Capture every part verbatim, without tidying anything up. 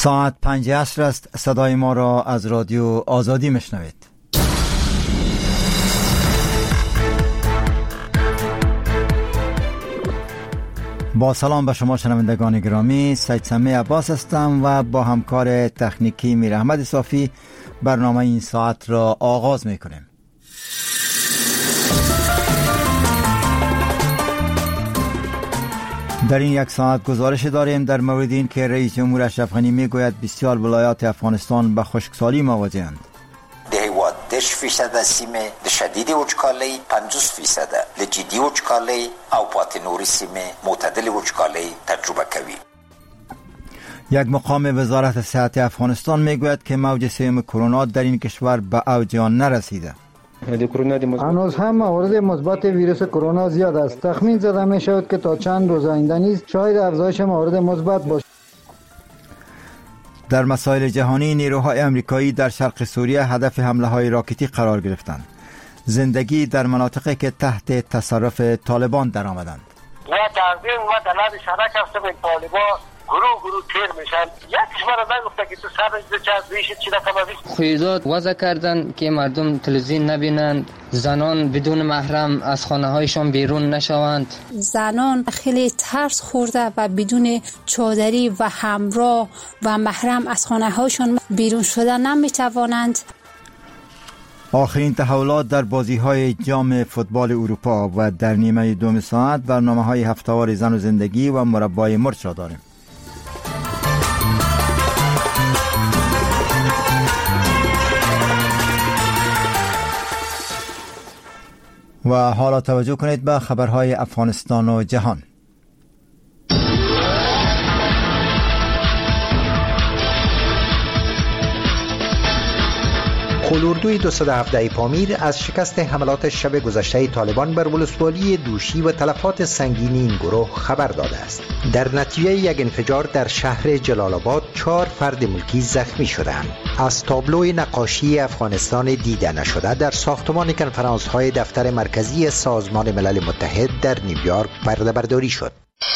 ساعت پنج عصر است. صدای ما را از رادیو آزادی میشنوید. با سلام به شما شنوندگان گرامی، سید سمی عباس هستم و با همکار تکنیکی میر احمد صافی برنامه این ساعت را آغاز میکنیم. در این یک ساعت گزارش داریم در مورد این که رئیس جمهور اشرف غنی میگوید بسیار ولایات افغانستان به خشکسالی مواجه‌اند. هیواد دش فیصد سیمه شدید وچکالی، پنجاه فیصد لجدی وچکالی او پات نوری سیمه معتدل وچکالی تجربه کوي. یک مقام وزارت صحت افغانستان میگوید که موج سوم کرونا در این کشور به اوج آن نرسیده. هنوز هم موارد مثبت ویروس کرونا زیاد است. تخمین زده می شود که تا چند روز آینده نیز شاید افزایش موارد مثبت باشد. در مسائل جهانی، نیروهای امریکایی در شرق سوریه هدف حمله های راکتی قرار گرفتند. زندگی در مناطقی که تحت تصرف طالبان در آمدند. و تقدیم و دلال شرک هستم این طالبان گروه گروه تیر میشن. یک کشور نگفته که تو سر چه از بیشت چی رقم بیشت. خویزات وضع کردن که مردم تلویزیون نبینند، زنان بدون محرم از خانه هایشان بیرون نشوند. زنان خیلی ترس خورده و بدون چادری و همراه و محرم از خانه هایشان بیرون شدن نمیتوانند. آخرین تحولات در بازی های جام فوتبال اروپا و در نیمه دوم ساعت برنامه های هفته‌وار زن و زندگی و مربای مرچ را داریم. و حالا توجه کنید به خبرهای افغانستان و جهان. قول‌اردوی دویست و هفده پامیر از شکست حملات شب گذشته طالبان بر ولسوالی دوشی و تلفات سنگین این گروه خبر داده است. در نتیجه یک انفجار در شهر جلال آباد چهار فرد ملکی زخمی شدند. از تابلوی نقاشی افغانستان دیده نشده در ساختمان کنفرانس های دفتر مرکزی سازمان ملل متحد در نیویورک پرده برداری شد.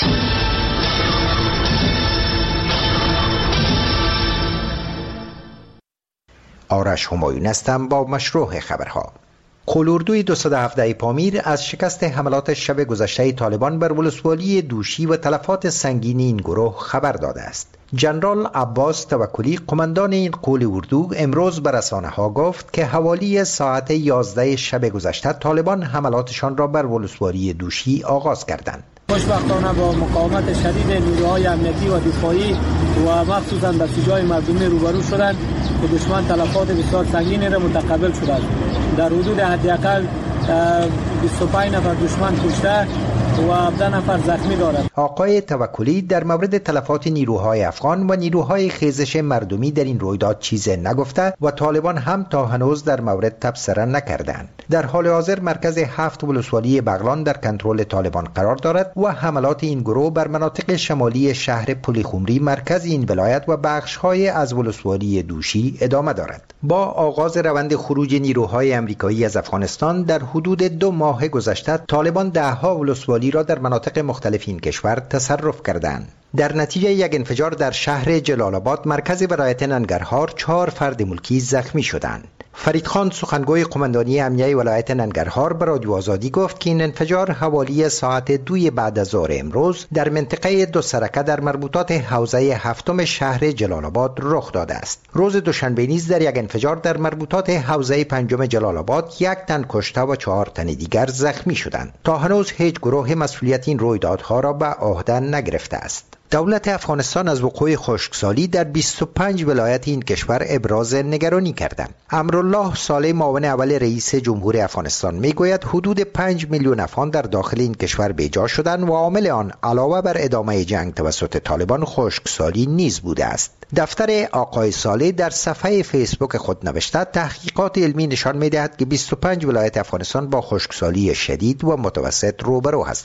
آرش همایون هستم با مشروع خبرها. قول‌اردوی دویست و هفده پامیر از شکست حملات شب گذشته طالبان بر ولسوالی دوشی و تلفات سنگین این گروه خبر داده است. جنرال عباس توکلی قماندان این قول اردو امروز به رسانه‌ها گفت که حوالی ساعت یازده شب گذشته طالبان حملاتشان را بر ولسوالی دوشی آغاز کردند. خوشبختانه با مقاومت شدید نیروهای امنیتی و دفاعی و مخصوصا بسیج‌های مردمی روبرو شدند که دشمن تلفات بسیار سنگینی را متقبل شده است. در حدود حداقل بیست و پنج نفر دشمن کشته و هفده نفر زخمی دارد. آقای توکلی در مورد تلفات نیروهای افغان و نیروهای خیزش مردمی در این رویداد چیزی نگفته و طالبان هم تا هنوز در مورد تبصره نکردند. در حال حاضر مرکز هفت ولسوالی بغلان در کنترل طالبان قرار دارد و حملات این گروه بر مناطق شمالی شهر پلیخمری مرکز این ولایت و بخش‌های از ولسوالی دوشی ادامه دارد. با آغاز روند خروج نیروهای امریکایی از افغانستان در حدود دو ماه گذشته طالبان ده‌ها ولسوالی را در مناطق مختلف این کشور تصرف کردند. در نتیجه یک انفجار در شهر جلال آباد مرکز ولایت ننگرهار چهار فرد ملکی زخمی شدند. فرید خان سخنگوی قماندانی امنیه ولایت ننگرهار به رادیو آزادی گفت که این انفجار حوالی ساعت دوی بعد از ظهر امروز در منطقه دو سرکه در مربوطات حوزه هفتم شهر جلال آباد رخ داده است. روز دوشنبه نیز در یک انفجار در مربوطات حوزه پنجم جلال آباد یک تن کشته و چهار تن دیگر زخمی شدند. تا هنوز هیچ گروه مسئولیت این رویدادها را به عهده نگرفته است. دولت افغانستان از وقوع خشکسالی در بیست و پنج ولایت این کشور ابراز نگرانی کردند. امرالله صالح معاون اول رئیس جمهور افغانستان میگوید حدود پنج میلیون افغان در داخل این کشور بیجا شدند و عامل آن علاوه بر ادامه جنگ توسط طالبان خشکسالی نیز بوده است. دفتر آقای صالح در صفحه فیسبوک خود نوشته تحقیقات علمی نشان می‌دهد که بیست و پنج ولایت افغانستان با خشکسالی شدید و متوسط روبرو هستند.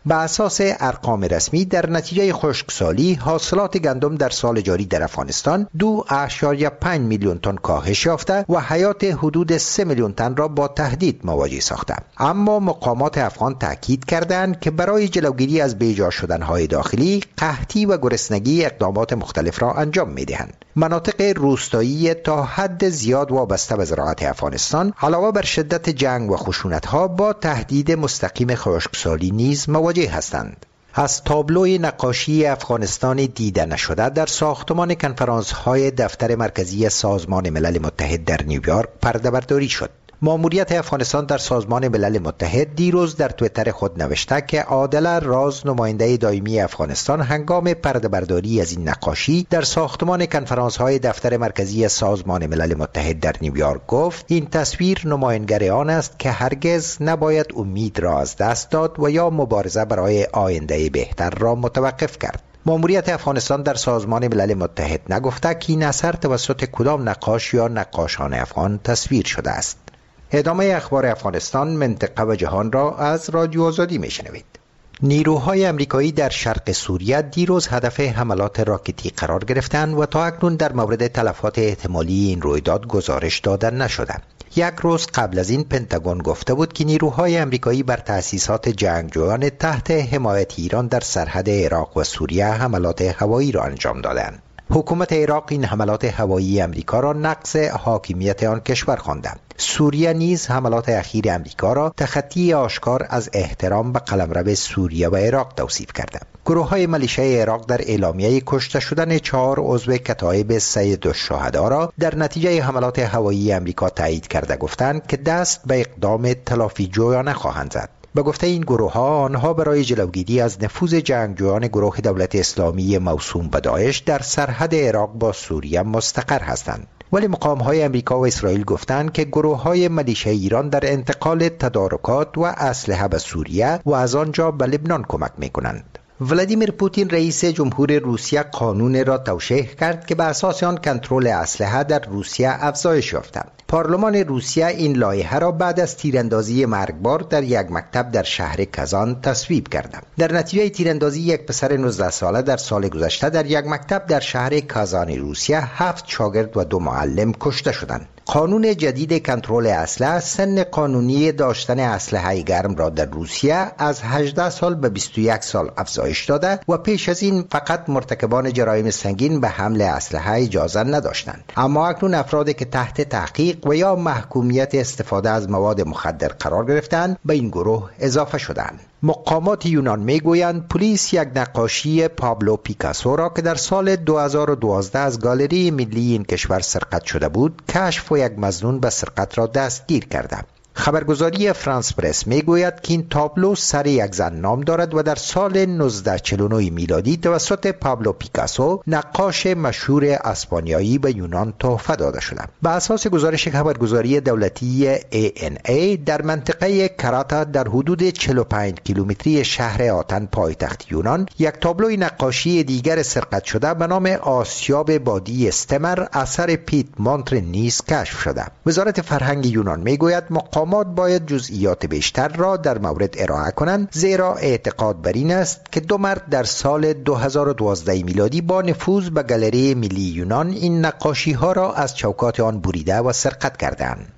به اساس ارقام رسمی در نتیجه خشکسالی حاصلات گندم در سال جاری در افغانستان دو اشاریه پنج میلیون تن کاهش یافته و حیات حدود سه میلیون تن را با تهدید مواجه ساخته. اما مقامات افغان تاکید کردند که برای جلوگیری از بیجا شدنهای داخلی، قحطی و گرسنگی اقدامات مختلف را انجام می‌دهند. مناطق روستایی تا حد زیاد وابسته به زراعت افغانستان علاوه بر شدت جنگ و خشونت‌ها با تهدید مستقیم خشکسالی نیز مواجه هستند. از تابلوی نقاشی افغانستان دیده نشده در ساختمان کنفرانس های دفتر مرکزی سازمان ملل متحد در نیویورک پرده برداری شد. ماموریت افغانستان در سازمان ملل متحد دیروز در توییتر خود نوشته که عادل راز، نماینده دائمی افغانستان، هنگام پرده برداری از این نقاشی در ساختمان کنفرانس های دفتر مرکزی سازمان ملل متحد در نیویورک گفت این تصویر نمایانگر آن است که هرگز نباید امید را از دست داد و یا مبارزه برای آینده بهتر را متوقف کرد. ماموریت افغانستان در سازمان ملل متحد نگفته که این اثر توسط کدام نقاش یا نقاشان افغان تصویر شده است. ادامه اخبار افغانستان، منطقه و جهان را از رادیو آزادی میشنوید. نیروهای امریکایی در شرق سوریه دیروز هدف حملات راکتی قرار گرفتند و تا اکنون در مورد تلفات احتمالی این رویداد گزارش داده نشده. یک روز قبل از این پنتاگون گفته بود که نیروهای امریکایی بر تأسیسات جنگجویان تحت حمایت ایران در سرحد عراق و سوریه حملات هوایی را انجام دادند. حکومت عراق این حملات هوایی امریکا را نقض حاکمیت آن کشور خوانده. سوریه نیز حملات اخیر امریکا را تخطی آشکار از احترام به قلمرو سوریه و عراق توصیف کرده. گروه های ملیشه عراق در اعلامیه کشته شدن چهار عضو کتایب سید الشهدا را در نتیجه حملات هوایی امریکا تایید کرده گفتند که دست به اقدام تلافی جویانه خواهند زد. به گفته این گروه ها، آنها برای جلوگیری از نفوذ جنگجویان گروه دولت اسلامی موسوم به داعش در سرحد عراق با سوریه مستقر هستند. ولی مقام های امریکا و اسرائیل گفتند که گروه های ملیشه ایران در انتقال تدارکات و اسلحه به سوریه و از آنجا به لبنان کمک می کنند. ولادیمیر پوتین رئیس جمهور روسیه قانون را توشیح کرد که به اساس آن کنترل اسلحه در روسیه افزایش یافته. پارلمان روسیه این لایحه را بعد از تیراندازی مرگبار در یک مکتب در شهر کازان تصویب کرد. در نتیجه تیراندازی یک پسر نوزده ساله در سال گذشته در یک مکتب در شهر کازان روسیه، هفت شاگرد و دو معلم کشته شدند. قانون جدید کنترل اسلحه سن قانونی داشتن اسلحه گرم را در روسیه از هجده سال به بیست و یک سال افزایش داده و پیش از این فقط مرتکبان جرایم سنگین به حمل اسلحه اجازه نداشتند. اما اکنون افرادی که تحت تحقیق و یا محکومیت استفاده از مواد مخدر قرار گرفتند به این گروه اضافه شدند. مقامات یونان میگویند پلیس یک نقاشی پابلو پیکاسو را که در سال دو هزار و دوازده از گالری ملی این کشور سرقت شده بود، کشف و یک مظنون به سرقت را دستگیر کرده. خبرگزاری فرانس پرس میگوید که این تابلو سر یک زن نام دارد و در سال نوزده چهل و نه میلادی توسط پابلو پیکاسو، نقاش مشهور اسپانیایی، به یونان تحفه داده شده. به اساس گزارش خبرگزاری دولتی ای ان ای در منطقه کراتا در حدود چهل و پنج کیلومتری شهر آتن پایتخت یونان، یک تابلوی نقاشی دیگر سرقت شده به نام آسیاب بادی استمر اثر پیت مونتر نیز کشف شده. وزارت فرهنگ یونان میگوید مقام باید جزئیات بیشتر را در مورد ارائه کنند، زیرا اعتقاد بر این است که دو مرد در سال دو هزار و دوازده میلادی با نفوذ به گالری ملی یونان این نقاشی ها را از چوکات آن بریده و سرقت کردند.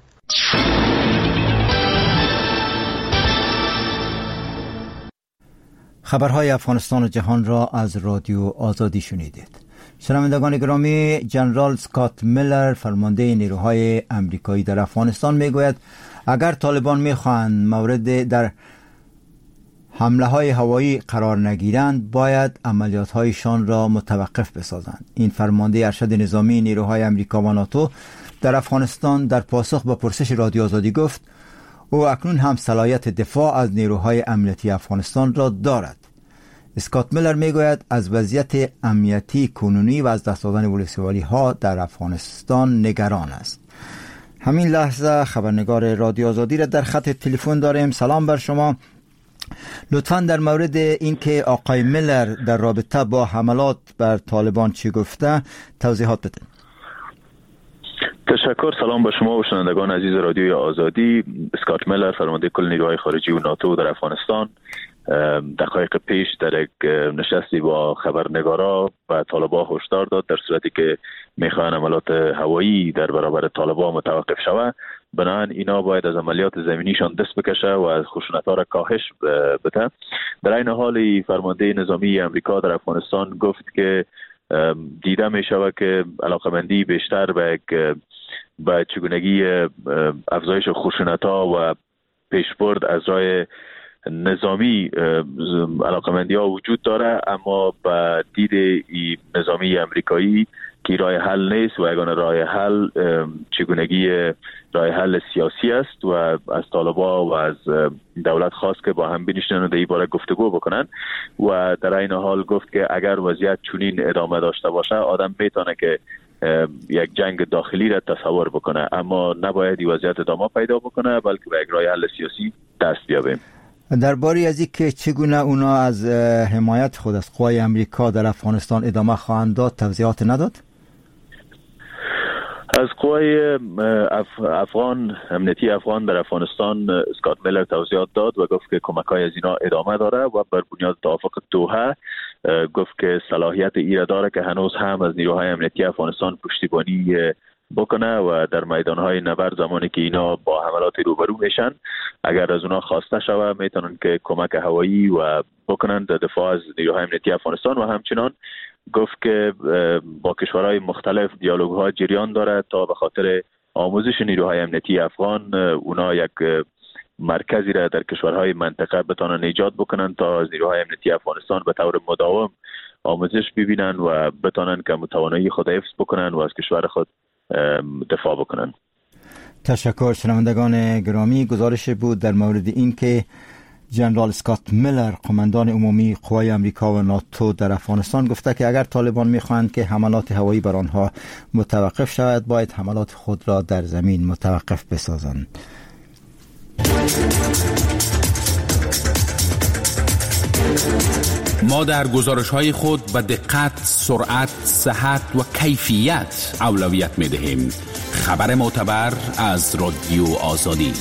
خبرهای افغانستان و جهان را از رادیو آزادی شنیدید. شنوندگان گرامی، جنرال اسکات میلر، فرمانده نیروهای امریکایی در افغانستان، میگوید اگر طالبان میخواهند مورد در حمله های هوایی قرار نگیرند، باید عملیات هایشان را متوقف بسازند. این فرمانده ارشد نظامی نیروهای امریکا و ناتو در افغانستان در پاسخ به پرسش رادیو آزادی گفت او اکنون هم صلاحیت دفاع از نیروهای امنیتی افغانستان را دارد. اسکات میلر میگوید از وضعیت امنیتی کنونی و از دست دادن ولسوالی ها در افغانستان نگران است. همین لحظه خبرنگار رادیو آزادی را در خط تلفن داریم. سلام بر شما. لطفاً در مورد اینکه آقای میلر در رابطه با حملات بر طالبان چی گفته توضیحات بدین. تشکر. سلام به شما و شنوندگان عزیز رادیوی آزادی. اسکات میلر، فرمانده کل نیروهای خارجی و ناتو در افغانستان، دقایق پیش در یک نشستی با خبرنگارا و طالبان هشدار داد در صورتی که میخوان عملیات هوایی در برابر طالبان متوقف شود، بنابراین اینا باید از عملیات زمینیشان دست بکشه و از خشونت‌ها را کاهش بده. در این حال فرمانده نظامی امریکا در افغانستان گفت که دیده می شود که علاقمندی بیشتر به یک به چگونگی افزایش خشونت‌ها و پیشبرد از راه نظامی علاقمندی ها وجود داره، اما به دید نظامی امریکایی که راه حل نیست و یگانه راه حل چگونگی راه حل سیاسی است و از طالبان و از دولت خواست که با هم بنشینن و در این باره گفتگو بکنن و در این حال گفت که اگر وضعیت چنین ادامه داشته باشه آدم میتونه که یک جنگ داخلی را تصور بکنه، اما نباید این وضعیت ادامه پیدا بکنه بلکه به یک راه حل سیاسی دست بیابیم. درباره از اینکه چگونه اونا از حمایت خود از قوای امریکا در افغانستان ادامه خواهند داد توضیحات نداد؟ از قوای اف... افغان امنیتی افغان در افغانستان اسکات میلر توضیحات داد و گفت که کمک‌های از اینا ادامه داره و بر بنیاد توافق دوحه گفت که صلاحیت ایره داره که هنوز هم از نیروهای امنیتی افغانستان پشتیبانی بکنه و در میدانهای نبرد زمانی که اینا با حملات روبرو میشن اگر از اونا خواسته شوه میتونن که کمک هوایی و بکنن در دفاع از نیروهای امنیتی افغانستان و همچنان گفت که با کشورهای مختلف دیالوگ ها جریان داره تا به خاطر آموزش نیروهای امنیتی افغان اونا یک مرکزی را در کشورهای منطقه بتانن ایجاد بکنن تا از نیروهای امنیتی افغانستان به طور مداوم آموزش ببینن و بتانن که توانایی خود حفظ بکنن و از کشور خود دفاع بکنن. تشکر. شنوندگان گرامی، گزارش بود در مورد این که جنرال اسکات میلر قماندان عمومی قوای امریکا و ناتو در افغانستان گفته که اگر طالبان میخواهند که حملات هوایی بر آنها متوقف شود باید حملات خود را در زمین متوقف بسازند. ما در گزارش‌های خود به دقت، سرعت، صحت و کیفیت اولویت می‌دهیم. خبر معتبر از رادیو آزادی.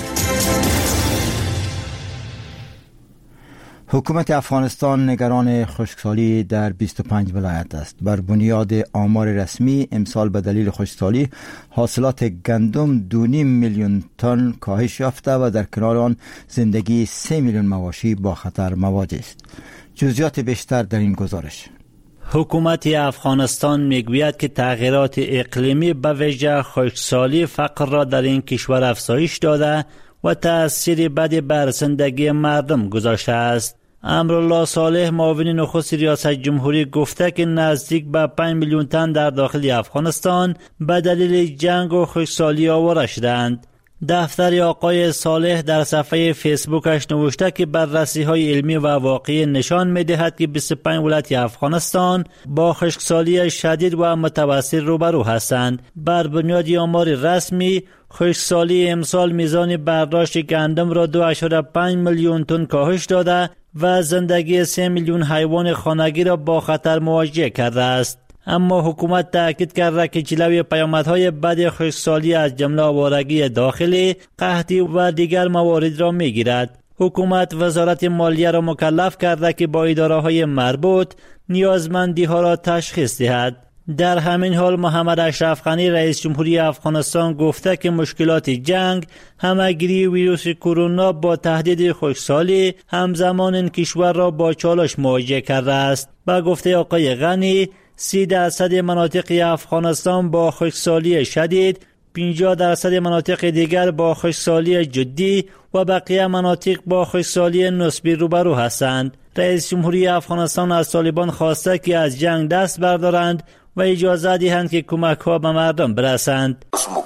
حکومت افغانستان نگران خشکسالی در بیست و پنج ولایت است. بر بنیاد آمار رسمی امسال به دلیل خشکسالی حاصلات گندم دو و نیم میلیون تن کاهش یافته و در کنار آن زندگی سه میلیون مواشی با خطر مواجه است. جزئیات بیشتر در این گزارش. حکومت افغانستان میگوید که تغییرات اقلیمی به ویژه خشکسالی فقر را در این کشور افزایش داده و تأثیر بدی بر زندگی مردم گذاشته است. امرالله صالح معاون نخست ریاست جمهوری گفته که نزدیک به پنج میلیون تن در داخل افغانستان به دلیل جنگ و خشکسالی آواره شدند. دفتر آقای صالح در صفحه فیسبوکش نوشته که بررسی‌های علمی و واقعی نشان می‌دهد که بیست و پنج ولایت افغانستان با خشکسالی شدید و متوسط روبرو هستند. بر بنیاد آمار رسمی خشکسالی امسال میزان برداشت گندم را دو اشاره پنج میلیون تن کاهش داده و زندگی سه میلیون حیوان خانگی را با خطر مواجه کرده است. اما حکومت تأکید کرده که جلوی پیامدهای بد خشکسالی از جمله آوارگی داخلی، قحطی و دیگر موارد را میگیرد. حکومت وزارت مالیه را مکلف کرده که با اداره‌های مربوط نیازمندی‌ها را تشخیص دهد. در همین حال محمد اشرف غنی رئیس جمهوری افغانستان گفته که مشکلات جنگ، همه‌گیری ویروس کرونا با تهدید خشکسالی همزمان این کشور را با چالش مواجه کرده است. با گفته آقای غنی سی درصد مناطق افغانستان با خشکسالی شدید، پنجاه درصد مناطق دیگر با خشکسالی جدی و بقیه مناطق با خشکسالی نسبی روبرو هستند. رئیس جمهوری افغانستان از طالبان خواسته که از جنگ دست بردارند و اجازه دهند که کمک‌ها به مردم برسند.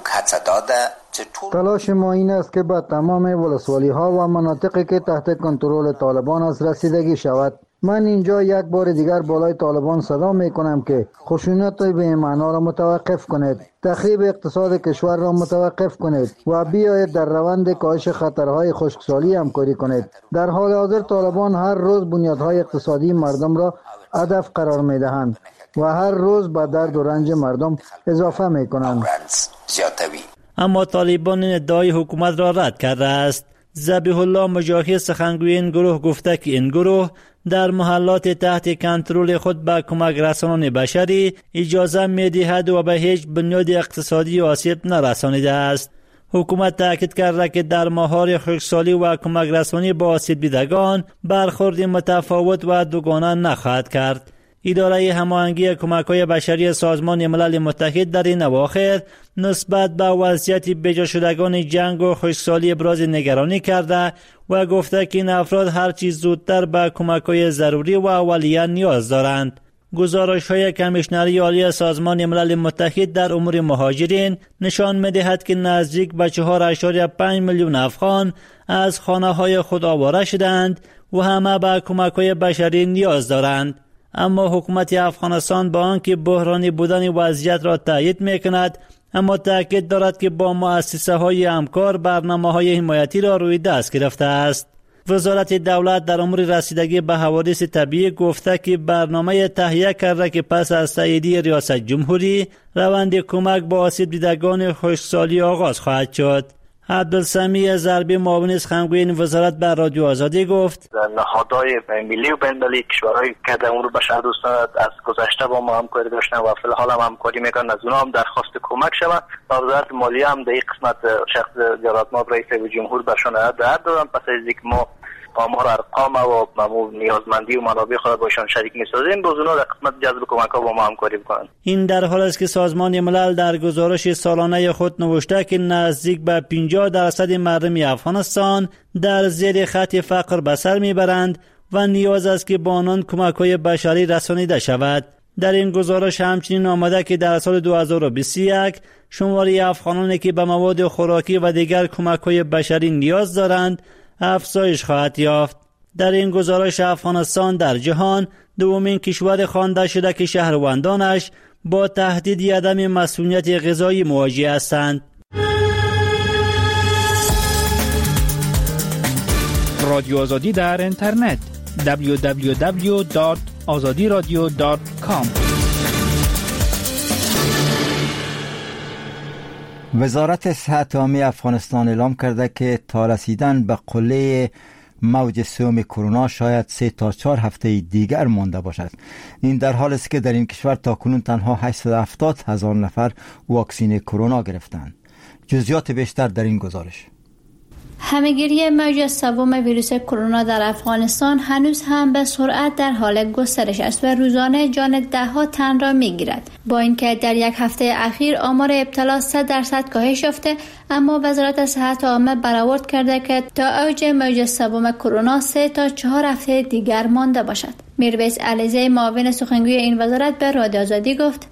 تلاش ما این است که به تمام ولسوالی‌ها و مناطقی که تحت کنترل طالبان است رسیدگی شود. من اینجا یک بار دیگر بالای طالبان صدا می کنم که خشونت به این معنا را متوقف کنید، تخریب اقتصاد کشور را متوقف کنید و بیایید در روند کاهش خطرهای خشکسالی همکاری کنید. در حال حاضر طالبان هر روز بنیادهای اقتصادی مردم را هدف قرار می دهند و هر روز به درد و رنج مردم اضافه می کنند. اما طالبان این ادعای حکومت را رد کرده است. ذبیح الله مجاهد سخنگوی این گروه گفته که این گروه در محلات تحت کنترل خود به کمک رسانان بشری اجازه می‌دهد و به هیچ بنیاد اقتصادی آسیب نرسانیده است. حکومت تاکید کرده که در ماه‌های خشکسالی و کمک رسانی با آسیب دیدگان برخورد متفاوت و دوگانه نخواهد کرد. اداره هماهنگی کمک‌های بشری سازمان ملل متحد در این اواخر نسبت به وضعیت بجا شدگان جنگ و خشکسالی ابراز نگرانی کرده و گفته که این افراد هر چیز زودتر به کمک‌های ضروری و اولیه نیاز دارند. گزارش‌های کمیشنری عالی سازمان ملل متحد در امور مهاجرین نشان می‌دهد که نزدیک به چهار اشاریه پنج میلیون افغان از خانه‌های خود آواره شدند و همه به کمک‌های بشری نیاز دارند. اما حکومت افغانستان با آنکه بحرانی بودن وضعیت را تایید می‌کند، اما تاکید دارد که با مؤسسه‌های همکار برنامه‌های حمایتی را روی دست گرفته است. وزارت دولت در امور رسیدگی به حوادث طبیعی گفته که برنامه تهیه کرده که پس از تایید ریاست جمهوری روند کمک به آسیب دیدگان خشکسالی آغاز خواهد شد. عبدالسمیع ضربی معاون سخنگوی این وزارت بر رادیو آزادی گفت نهادهای ملی و بین‌المللی کشورهای که در امور بشر دوستانه از گذشته با ما همکاری داشتن و فی الحال هم همکاری میکنن، از اونها هم درخواست کمک شود و وزارت مالیه هم در این قسمت شخص جلالتمآب رئیس جمهور برشان هدایت دادن. پس از اینکه ما آمار ارقام و نیازمندی و منابع خود باشان شریک می‌سازیم، باز اونها در قسمت جذب کمک‌ها با ما همکاری می‌کنند. این در حال است که سازمان ملل در گزارش سالانه خود نوشته که نزدیک به پنجاه درصد مردم افغانستان در زیر خط فقر به سر میبرند و نیاز است که با آنان کمک‌های بشری رسانیده شود. در این گزارش همچنین آمده که در سال دو هزار و بیست و یک شماری افغانانی که به مواد خوراکی و دیگر کمک‌های بشری نیاز دارند افزایش خواهد یافت. در این گزارش افغانستان در جهان دومین کشور خوانده شده که شهروندانش با تهدید عدم مسئولیت غذایی مواجه هستند. رادیو آزادی در اینترنت دبلیو دبلیو دبلیو دات آزادی رادیو دات کام. وزارت صحت عامه افغانستان اعلام کرده که تا رسیدن به قله موج سوم کرونا شاید سه تا چهار هفته دیگر مانده باشد. این در حالی است که در این کشور تاکنون تنها هشتصد و هفتاد هزار نفر واکسین کرونا گرفتند. جزئیات بیشتر در این گزارش. همه‌گیری موج سوم ویروس کرونا در افغانستان هنوز هم به سرعت در حال گسترش است و روزانه جان ده ها تن را می‌گیرد. با اینکه در یک هفته اخیر آمار ابتلا صد درصد کاهش یافته، اما وزارت صحت عامه برآورد کرده که تا اوج موج سوم کرونا سه تا چهار هفته دیگر مانده باشد. میرویس علیزی معاون سخنگوی این وزارت به رادیو آزادی گفت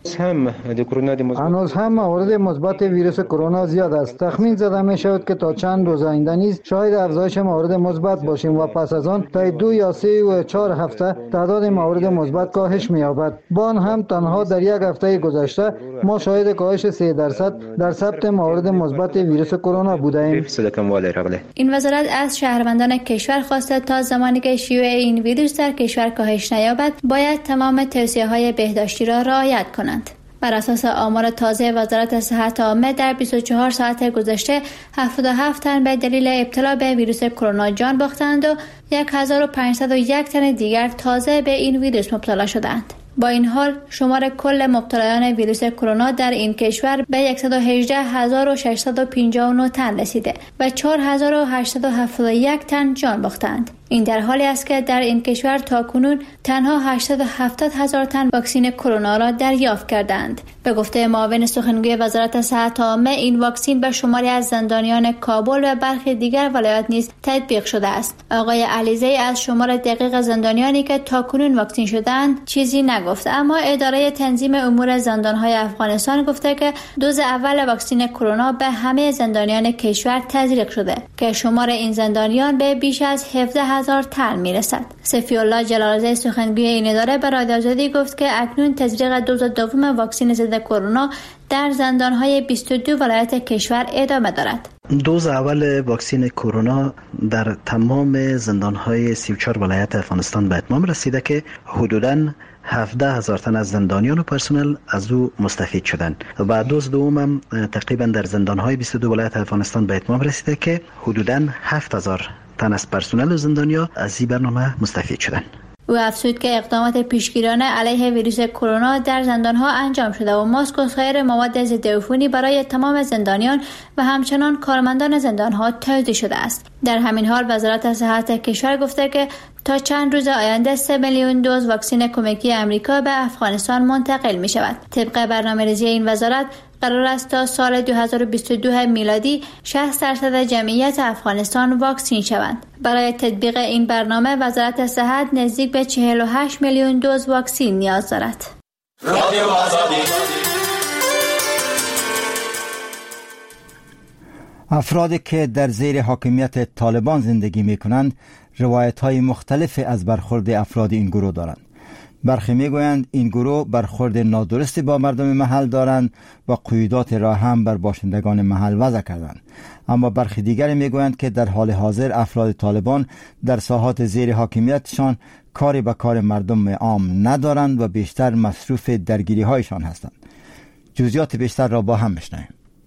هنوز هم موارد مثبت ویروس کرونا زیاد است. تخمین زده می شود که تا چند روز آینده نیز شاید افزایش موارد مثبت باشیم و پس از آن تا دو یا سه و چهار هفته تعداد موارد مثبت کاهش می یابد. با آن هم تنها در یک هفته گذشته ما شاهد کاهش سه درصد در ثبت موارد مثبت ویروس کرونا بودیم. این وزارت از شهروندان کشور خواسته تا زمانی که شیوع این ویروس در کشور کاهش نیابد باید تمام توصیه‌های بهداشتی را رعایت کنند. بر اساس آمار تازه وزارت صحت عامه در بیست و چهار ساعت گذشته هفتاد و هفت تن به دلیل ابتلا به ویروس کرونا جان باختند و هزار و پانصد و یک تن دیگر تازه به این ویروس مبتلا شدند. با این حال شمار کل مبتلایان ویروس کرونا در این کشور به صد و هجده هزار و ششصد و پنجاه و نه تن رسیده و چهار هزار و هشتصد و هفتاد و یک تن جان باختند. این در حالی است که در این کشور تاکنون تنها هشتصد و هفتاد هزار تن واکسن کرونا را دریافت کردند. به گفته معاون سخنگوی وزارت صحت عامه، این واکسن به شماری از زندانیان کابل و برخی دیگر ولایات نیز تطبیق شده است. آقای علیزی از شمار دقیق زندانیانی که تاکنون واکسن شدند چیزی نگفت، اما اداره تنظیم امور زندانهای افغانستان گفته که دوز اول واکسن کرونا به همه زندانیان کشور تزریق شده که شمار این زندانیان به بیش از هفده هزار تن میرسد. صفی الله جلالزاده سخنگوی این اداره به رادیو آزادی گفت که اکنون تزریق دوز دوم واکسن ضد کرونا در زندانهای بیست و دو ولایت کشور ادامه دارد. دوز اول واکسن کرونا در تمام زندانهای سی و چهار ولایت افغانستان به اتمام رسیده که حدوداً هفده هزار تن از زندانیان و پرسنل از او مستفید شدند و دوز دوم هم تقریبا در زندانهای بیست و دو ولایت افغانستان به اتمام رسیده که حدوداً هفت هزار تن از پرسنل و زندانیا از این برنامه مستفید شدند. او افزود که اقدامات پیشگیرانه علیه ویروس کرونا در زندانها انجام شده و ماسک و سایر مواد ضد عفونی برای تمام زندانیان و همچنان کارمندان زندانها توزیع شده است. در همین حال وزارت صحت کشور گفته که تا چند روز آینده سه میلیون دوز واکسن کمکی امریکا به افغانستان منتقل می شود. طبق برنامه‌ریزی این وزارت قرار است تا سال دو هزار و بیست و دو میلادی شصت درصد جمعیت افغانستان واکسین شوند. برای تطبیق این برنامه وزارت صحت نزدیک به چهل و هشت میلیون دوز واکسین نیاز دارد. رادیو آزادی. افرادی که در زیر حاکمیت طالبان زندگی می کنند روایت‌های مختلف از برخورد افراد این گروه دارند. برخی میگویند این گروه برخورد نادرستی با مردم محل دارند و قیودات را هم بر باشندگان محل وضع کردند، اما برخی دیگری میگویند که در حال حاضر افراد طالبان در ساحات زیر حاکمیتشان کاری به کار مردم عام ندارند و بیشتر مصروف درگیری هایشان هستند. جزئیات بیشتر را با هم بشنویم.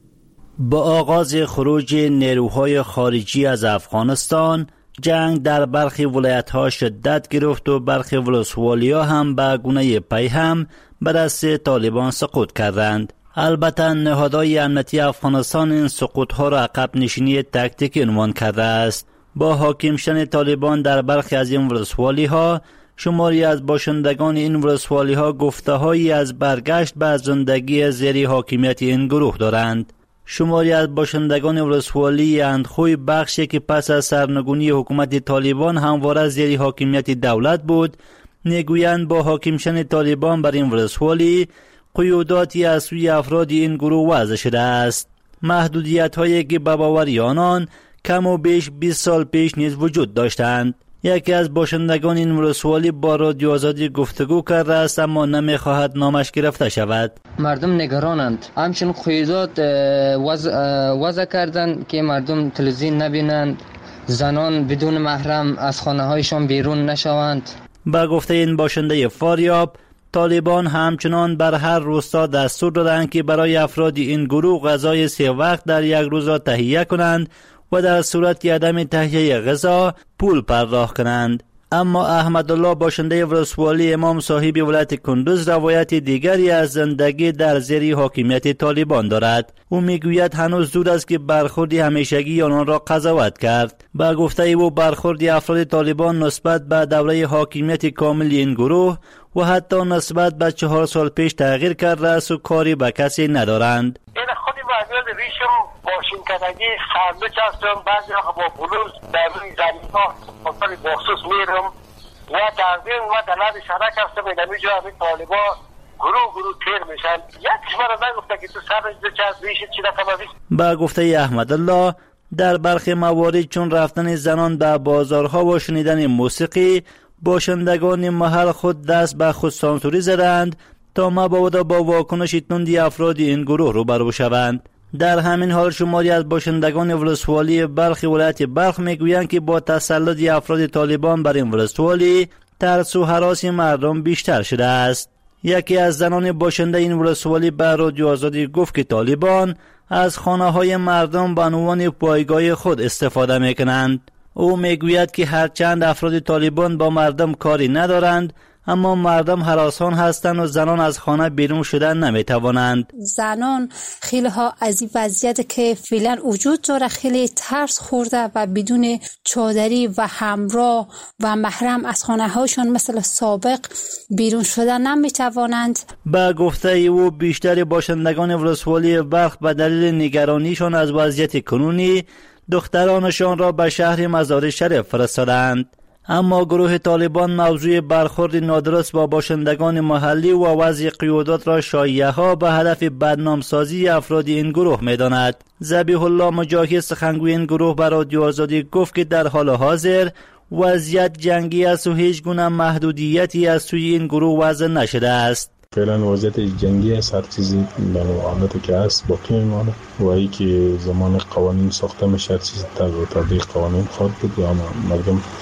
با آغاز خروج نیروهای خارجی از افغانستان، جنگ در برخی ولایت‌ها شدت گرفت و برخی ولسوالی‌ها هم به گونه پیهم به دست طالبان سقوط کردند. البته نهادهای امنیتی افغانستان این سقوط‌ها را عقب نشینی تاکتیکی عنوان کرده است. با حاکم شدن طالبان در برخی از این ولسوالی‌ها، شماری از باشندگان این ولسوالی‌ها گفته‌هایی از برگشت به زندگی زیر حاکمیت این گروه دارند. شماری از باشندگان ولسوالی اندخوی بخشی که پس از سرنگونی حکومت طالبان همواره زیر حاکمیت دولت بود، میگویند با حاکم شدن طالبان بر این ولسوالی قیوداتی از سوی افراد این گروه وضع شده است. محدودیت هایی که به باور آنان کم و بیش بیست سال پیش نیز وجود داشتند. یکی از باشندگان این ولسوالی با رادیو آزادی گفتگو کرده است، اما نمیخواهد نامش گرفته شود. مردم نگرانند. همچنین قیودات وضع, وضع کردند که مردم تلویزیون نبینند، زنان بدون محرم از خانه هایشان بیرون نشوند. با گفته این باشنده فاریاب، طالبان همچنان بر هر روستا دستور دادند که برای افراد این گروه غذای سه وقت در یک روز را تهیه کنند و در صورت عدم تهیه غذا پول پرداخت کنند. اما احمدالله باشنده ولسوالی امام صاحب ولایت کندوز روایت دیگری از زندگی در زیر حاکمیت طالبان دارد. او میگوید هنوز زود است که برخورد همیشگی آنان را قضاوت کرد. با گفته او برخورد افراد طالبان نسبت به دوره حاکمیت کامل این گروه و حتی نسبت به چهار سال پیش تغییر کرده است و کاری به کسی ندارند. این خودی مجموعه ریشم ماشین کدگی خرده چستم، بعضی ها با بلوز در روی زمین ها مطمئن بخصوص میرم و تقدیم و دلال شرک هستم. این همی جا همی طالبا گروه گروه تیر میشن. یک کشمه را نگفته که تو سر رجده چست ریشت چی رکم همیش. با گفته احمدالله، در برخی موارد چون رفتن زنان به بازارها و شنیدن موسیقی، باشندگان محل خود دست به خود سانسوری زدند تا مبادا با واکنش تندی افراد این گروه روبرو شوند. در همین حال شماری از باشندگان ولسوالی بلخ ولایت بلخ میگویند که با تسلط افراد طالبان بر این ولسوالی ترس و هراس مردم بیشتر شده است. یکی از زنان باشنده این ولسوالی به رادیو آزادی گفت که طالبان از خانه های مردم به عنوان پایگاه خود استفاده میکنند. او میگوید که هرچند افراد طالبان با مردم کاری ندارند، اما مردم هراسان هستند و زنان از خانه بیرون شدن نمیتوانند. زنان خیلی ها از این وضعیت که فعلا وجود داره خیلی ترس خورده و بدون چادری و همراه و محرم از خانه هاشون مثل سابق بیرون شدن نمیتوانند. با گفته او بیشتر باشندگان ولسوالی بلخ به دلیل نگرانیشان از وضعیت کنونی دخترانشان را به شهر مزار شریف فرستادند. اما گروه طالبان موضوع برخورد نادرست با باشندگان محلی و وضع قیودات را شایعه ها به هدف بدنامسازی افراد این گروه می‌داند. ذبیح الله مجاهد سخنگوی این گروه به رادیو آزادی گفت که در حال حاضر وضعیت جنگی است و هیچ گونه محدودیتی از سوی این گروه وضع نشده است. فعلا وضعیت جنگی است، هر چیزی به حالتی که هست باقی میمانه و ای که زمان قوانین ساخته میشه چیز تطبیق قوانین خواهد بود یا مردم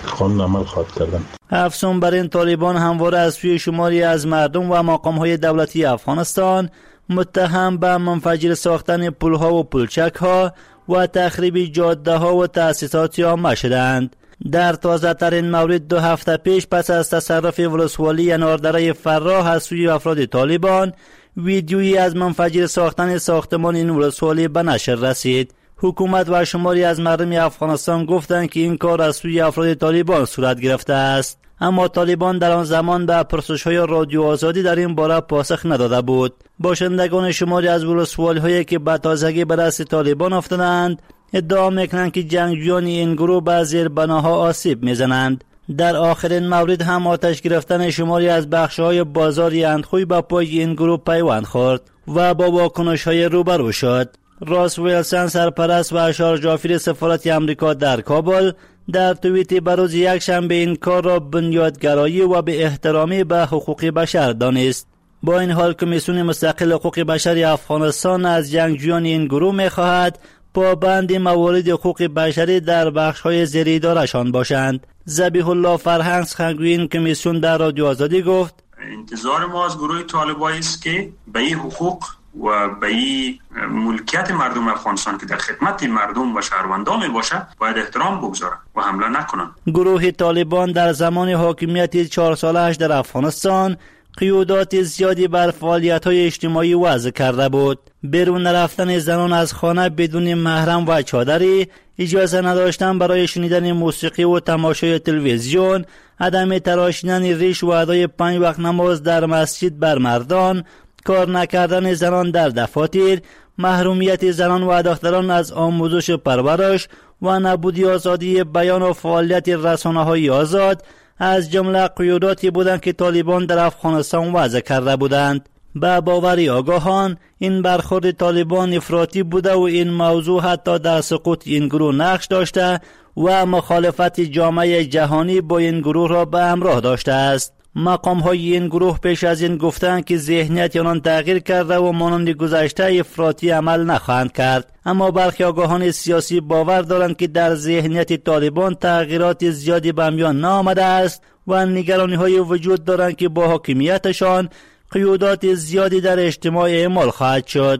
قانون عمل خواهد کردن. افزون بر این، طالبان همواره از سوی شماری از مردم و مقام‌های دولتی افغانستان متهم به منفجر ساختن پل‌ها و پلچک‌ها و تخریب جاده‌ها و تأسیسات عامه شدند. در تازه ترین مورد دو هفته پیش پس از تصرف ولسوالی اناردره فراه از سوی افراد طالبان، ویدیویی از منفجر ساختن ساختمان این ولسوالی به نشر رسید. حکومت و شماری از مردم افغانستان گفتند که این کار از سوی افراد طالبان صورت گرفته است، اما طالبان در آن زمان به پرسش‌های رادیو آزادی در این باره پاسخ نداده بود. باشندگان شماری از ولسوالی‌هایی که به تازگی به دست طالبان افتادند ادعا میکنند که جنگجویان این گروه به زیربناها آسیب میزنند. در آخرین مورد هم آتش گرفتن شماری از بخش‌های بازار اندخوی به پای این گروه پیوند خورد و با واکنش‌های روبرو شد. راس ویلسن، سرپرست و شارژآفر سفارت آمریکا در کابل، در توییتی به روز یکشنبه این کار را بنیادگرایی و به احترامی به حقوق بشر دانست. با این حال کمیسیون مستقل حقوق بشر افغانستان از جنگجویان این گروه می‌خواهد پابند موارد حقوق بشری در بخش‌های زیر اداره‌شان باشند. ذبیح الله فرهنگ، سخنگوی این کمیسیون، در رادیو آزادی گفت: انتظار ما از گروه طالبان است که به این حقوق و به این ملکیت مردم افغانستان که در خدمت مردم و شهروندان می باشه باید احترام بگذارن و حمله نکنن. گروه طالبان در زمان حاکمیت چهار ساله‌اش در افغانستان قیودات زیادی بر فعالیت‌های اجتماعی وضع کرده بود. بیرون رفتن زنان از خانه بدون محرم و چادری، اجازه نداشتن برای شنیدن موسیقی و تماشای تلویزیون، عدم تراشیدن ریش و ادای پنج وقت نماز در مسجد بر مردان، کار نکردن زنان در دفاتر، محرومیت زنان و دختران از آموزش و پرورش و نبودی آزادی بیان و فعالیت رسانه‌های آزاد از جمله قیوداتی بودند که طالبان در افغانستان وضع کرده بودند. به باور آگاهان این برخورد طالبان افراطی بوده و این موضوع حتی در سقوط این گروه نقش داشته و مخالفت جامعه جهانی با این گروه را به همراه داشته است. مقام های این گروه پیش از این گفتند که ذهنیت آنان تغییر کرده و مانند گذشته افراطی عمل نخواهند کرد، اما برخی آگاهان سیاسی باور دارند که در ذهنیت طالبان تغییرات زیادی به میان نآمده است و نگرانی های وجود دارند که با حاکمیتشان قیودات زیادی در اجتماع اعمال خواهد شد.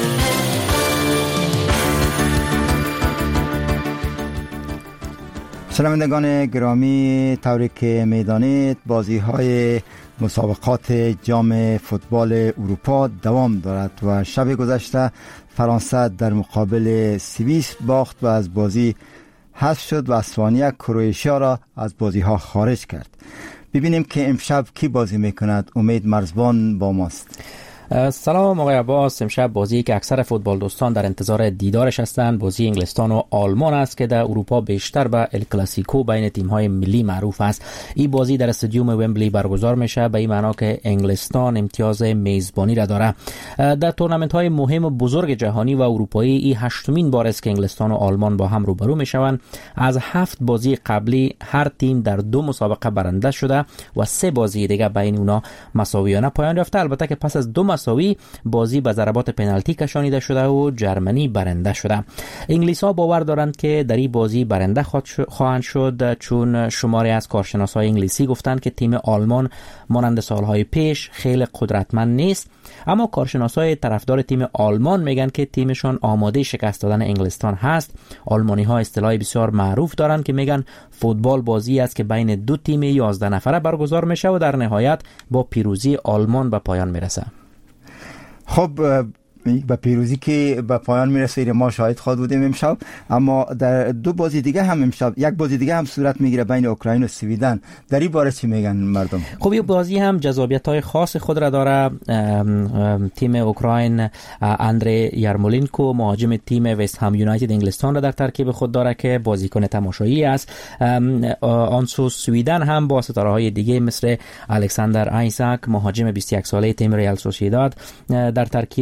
شنوندگان گرامی، طوری که میدانید بازی های مسابقات جام فوتبال اروپا دوام دارد و شب گذشته فرانسه در مقابل سوئیس باخت و از بازی حذف شد و اسپانیا کرواتیا را از بازی ها خارج کرد. ببینیم که امشب کی بازی میکند. امید مرزبان با ماست. سلام آقای عباس. امشب بازی که اکثر فوتبال دوستان در انتظار دیدارش هستند بازی انگلستان و آلمان است که در اروپا بیشتر به ال کلاسیکو بین تیم‌های ملی معروف است. این بازی در استادیوم ومبلی برگزار میشه، به این معنا که انگلستان امتیاز میزبانی را داره. در تورنمنت‌های مهم و بزرگ جهانی و اروپایی این هشتمین بار است که انگلستان و آلمان با هم روبرو میشوند. از هفت بازی قبلی هر تیم در دو مسابقه برنده شده و سه بازی دیگه بین اونا مساویانه پایان یافته. البته که پس از دو مساوی بازی به ضربات پنالتی کشانیده شده و جرمنی برنده شده. انگلیس‌ها باور دارند که در این بازی برنده خواهند شد، چون شماری از کارشناسای انگلیسی گفتند که تیم آلمان مانند سالهای پیش خیلی قدرتمند نیست، اما کارشناسای طرفدار تیم آلمان میگن که تیمشون آماده شکست دادن انگلستان هست. آلمانی‌ها اصطلاح بسیار معروف دارند که میگن فوتبال بازی است که بین دو تیم یازده نفره برگزار میشه و در نهایت با پیروزی آلمان به پایان میرسه. خب به پیروزی که به پایان میرسه ما شاهد خواهد بودیم امشب، اما در دو بازی دیگه هم امشب یک بازی دیگه هم صورت میگیره بین اوکراین و سویدن. در این باره چی میگن مردم؟ خب این بازی هم جذابیت‌های خاص خود را داره. تیم اوکراین اندری یارمولینکو مهاجم تیم وست هم یونایتد انگلستان را در ترکیب خود داره که بازیکن تماشایی است. آنسو سویدن هم با ستاره‌های دیگه مثل الکساندر آیزاک مهاجم بیست و یک ساله تیم ریال سوسییداد در ترکیبش هست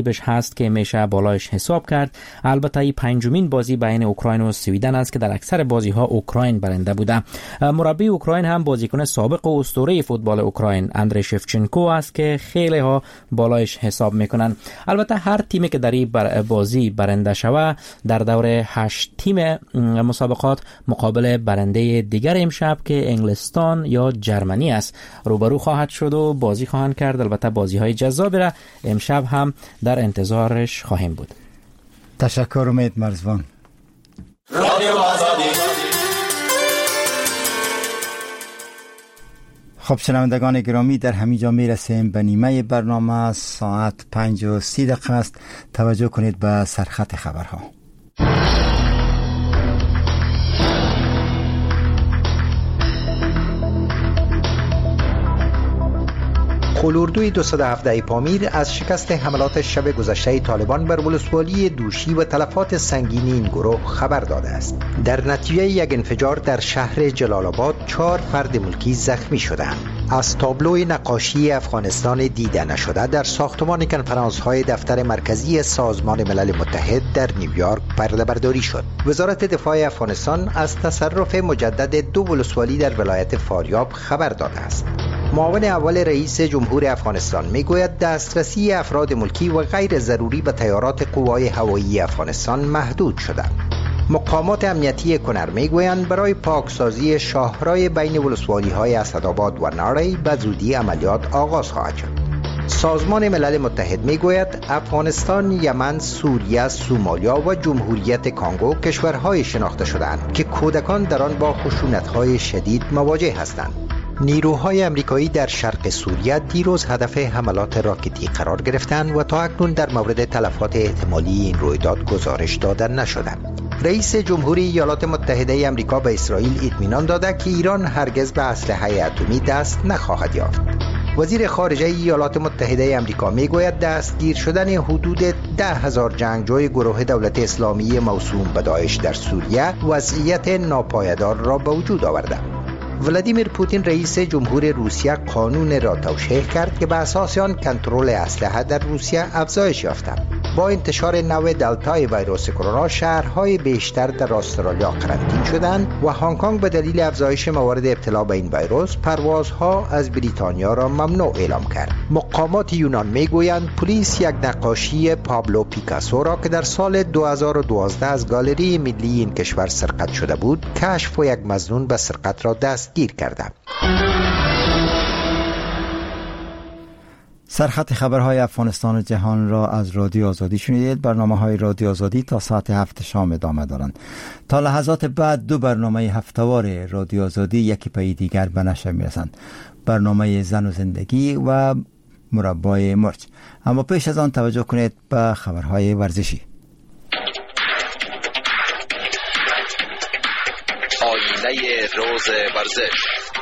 است که میشه بالایش حساب کرد. البته این پنجمین بازی بین اوکراین و سویدن است که در اکثر بازی ها اوکراین برنده بوده. مربی اوکراین هم بازیکن سابق و اسطوره فوتبال اوکراین اندری شفچنکو است که خیلی ها بالایش حساب میکنن. البته هر تیمی که در این بازی برنده شوه در دور هشت تیم مسابقات مقابل برنده دیگر امشب که انگلستان یا جرمنی است روبرو خواهد شد و بازی خواهند کرد. البته بازی های جذابی را امشب هم در انتظارش خواهیم بود. تشکر امید مرزوان. خب شنوندگان گرامی، در همینجا میرسیم به نیمه برنامه. ساعت پنج و سی دقیقه است. توجه کنید به سرخط خبرها. خلوردوی دویست و هفده پامیر از شکست حملات شب گذشته طالبان بر ولسوالی دوشی و تلفات سنگین این گروه خبر داده است. در نتیجه یک انفجار در شهر جلال آباد چهار فرد ملکی زخمی شدند. از تابلوی نقاشی افغانستان دیده نشده در ساختمان کنفرانس های دفتر مرکزی سازمان ملل متحد در نیویورک پرده برداری شد. وزارت دفاع افغانستان از تصرف مجدد دو ولسوالی در ولایت فاریاب خبر داده است. معاون اول رئیس جمهور افغانستان میگوید دسترسی افراد ملکی و غیر ضروری به طیارات قوای هوایی افغانستان محدود شده. مقامات امنیتی کنر میگویند برای پاکسازی شاهرای بین ولسوالی های اسدآباد و ناری به زودی عملیات آغاز خواهد شد. سازمان ملل متحد میگوید افغانستان، یمن، سوریه، سومالیا و جمهوریت کانگو کشورهای شناخته شده‌اند که کودکان در آن با خشونت‌های شدید مواجه هستند. نیروهای امریکایی در شرق سوریه دیروز هدف حملات راکتی قرار گرفتند و تا اکنون در مورد تلفات احتمالی این رویداد گزارش داده نشده. رئیس جمهوری ایالات متحده آمریکا به اسرائیل اطمینان داده که ایران هرگز به اسلحه اتمی دست نخواهد یافت. وزیر خارجه ایالات متحده آمریکا میگوید دستگیر شدن حدود ده هزار جنگجوی گروه دولت اسلامی موسوم به داعش در سوریه وضعیت ناپایدار را به وجود آورده. ولادیمیر پوتین رئیس جمهور روسیه قانون را توشیح کرد که به اساس آن کنترل اسلحه در روسیه افزایش یافته. با انتشار نوع دلتای ویروس کرونا شهرهای بیشتر در استرالیا قرنطین شدند و هنگ کنگ به دلیل افزایش موارد ابتلا به این ویروس پروازها از بریتانیا را ممنوع اعلام کرد. مقامات یونان میگویند پلیس یک نقاشی پابلو پیکاسو را که در سال دو هزار و دوازده از گالری ملی این کشور سرقت شده بود کشف و یک مظنون به سرقت را دستگیر کرده. سرخط خبرهای افغانستان و جهان را از رادیو آزادی شنیدید. برنامه های رادیو آزادی تا ساعت هفت شام ادامه دارند. تا لحظات بعد دو برنامه هفته‌وار رادیو آزادی یکی پی دیگر به نشر میرسند. برنامه زن و زندگی و مربای مرچ. اما پیش از آن توجه کنید به خبرهای ورزشی. آینه روز ورزش.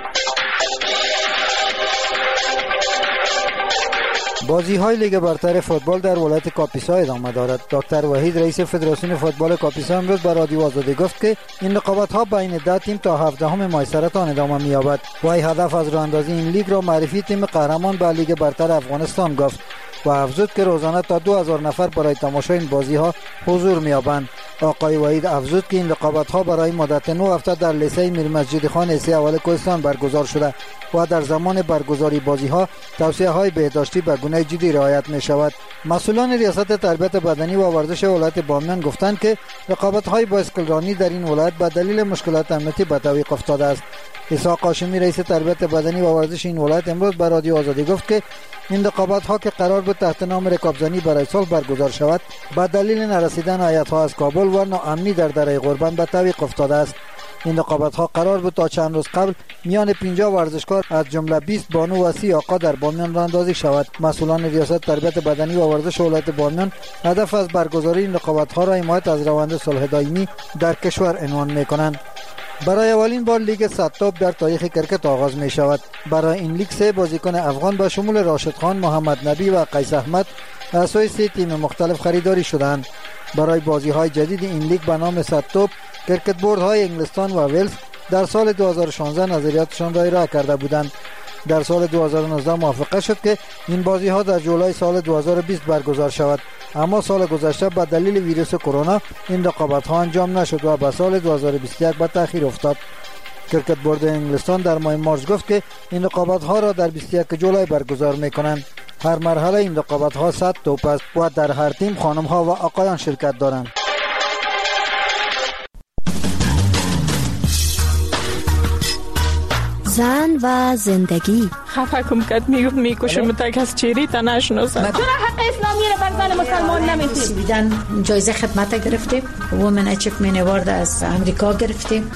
بازی های لیگ برتر فوتبال در ولایت کاپیسا ادامه دارد. دکتر وحید رئیس فدراسیون فوتبال کاپیسا امروز به رادیو آزادی گفت که این رقابت ها بین ده تیم تا هفدهم مایسرتان ادامه می‌یابد. وی هدف از راه‌اندازی این لیگ را معرفی تیم قهرمان به لیگ برتر افغانستان گفت و افزود که روزانه تا دو هزار نفر برای تماشای این بازی ها حضور می‌یابند. آقای وحید افزود که این رقابت ها برای مدت نه هفته در لیسه میر مسجد خان لیسه اول کوهستان برگزار شده و در زمان برگزاری بازی ها توصیه های بهداشتی به گونه جدی رعایت می شود. مسئولان ریاست تربیت بدنی و ورزش ولایت بامیان گفتند که رقابت های بایسکلرانی در این ولایت به دلیل مشکلات امنیتی به تعویق افتاده است. اسحاق هاشمی رئیس تربیت بدنی و ورزش این ولایت امروز به رادیو آزادی گفت که این رقابت ها که قرار بود تحت نام رکابزنی برای صلح برگزار شود به دلیل نرسیدن هیئت ها از کابل و ناامنی در دره قربان به تعویق افتاده است. این رقابت ها قرار بود تا چند روز قبل میان پنجاه ورزشکار از جمله بیست بانو و سی آقا در بامیان راه‌اندازی شود. مسئولان ریاست تربیت بدنی و ورزش ولایت بامیان هدف از برگزاری این رقابت ها را حمایت از روند صلح دائمی در کشور عنوان می‌کنند. برای اولین بار لیگ صدتاپ در تاریخ کرکت آغاز می شود. برای این لیگ سه بازیکن افغان به شمول راشد خان، محمد نبی و قیس احمد از سوی سه تیم مختلف خریداری شدند. برای بازی های جدید این لیگ به نام صدتاپ کرکت بورد های انگلستان و ولز در سال دو هزار و شانزده نظریاتشان را ارائه کرده بودند. در سال دو هزار و نوزده موافقه شد که این بازی ها در جولای سال دو هزار و بیست برگزار شود. اما سال گذشته به دلیل ویروس کرونا این رقابت ها انجام نشد و به سال دو هزار و بیست و یک به تأخیر افتاد. کرکت بورد انگلستان در ماه مارس گفت که این رقابت ها را در بیست و یک جولای برگزار می کنند. هر مرحله این رقابت ها صد توپ است و در هر تیم خانم ها و آقایان شرکت دارند. زن و زندگی. خفه کم کد میگفت میکشم تک از چیری تا نشناسم. چرا حق اسلامی را بر زن مسلمان نمیدید؟ بیدن جایزه خدمت گرفتیم، وومن اچیومنت اوارد از امریکا گرفتیم.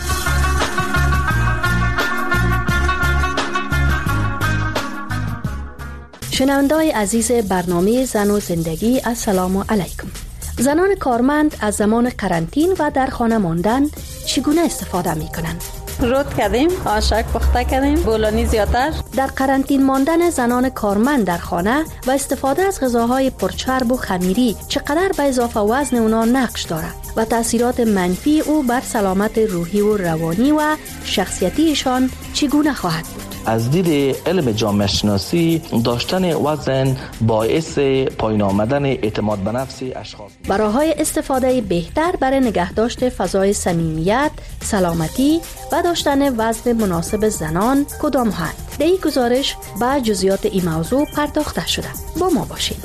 شنونده‌های عزیز برنامه زن و زندگی، السلام علیکم. زنان کارمند از زمان قرنطین و در خانه ماندن چگونه استفاده می کنند؟ رود کردیم، آشک پخته کردیم، بولانی زیادتر. در قرنطین ماندن زنان کارمند در خانه و استفاده از غذاهای پرچرب و خمیری چقدر به اضافه وزن اونا نقش دارد و تأثیرات منفی او بر سلامت روحی و روانی و شخصیتیشان چگونه خواهد بود؟ از دید علم جامعه شناسی داشتن وزن باعث پایین آمدن اعتماد به نفس اشخاص. راه‌های استفاده بهتر برای نگهداشت فضای صمیمیت، سلامتی و داشتن وزن مناسب زنان کدام هستند؟ در این گزارش با جزئیات این موضوع پرداخته شده. با ما باشید.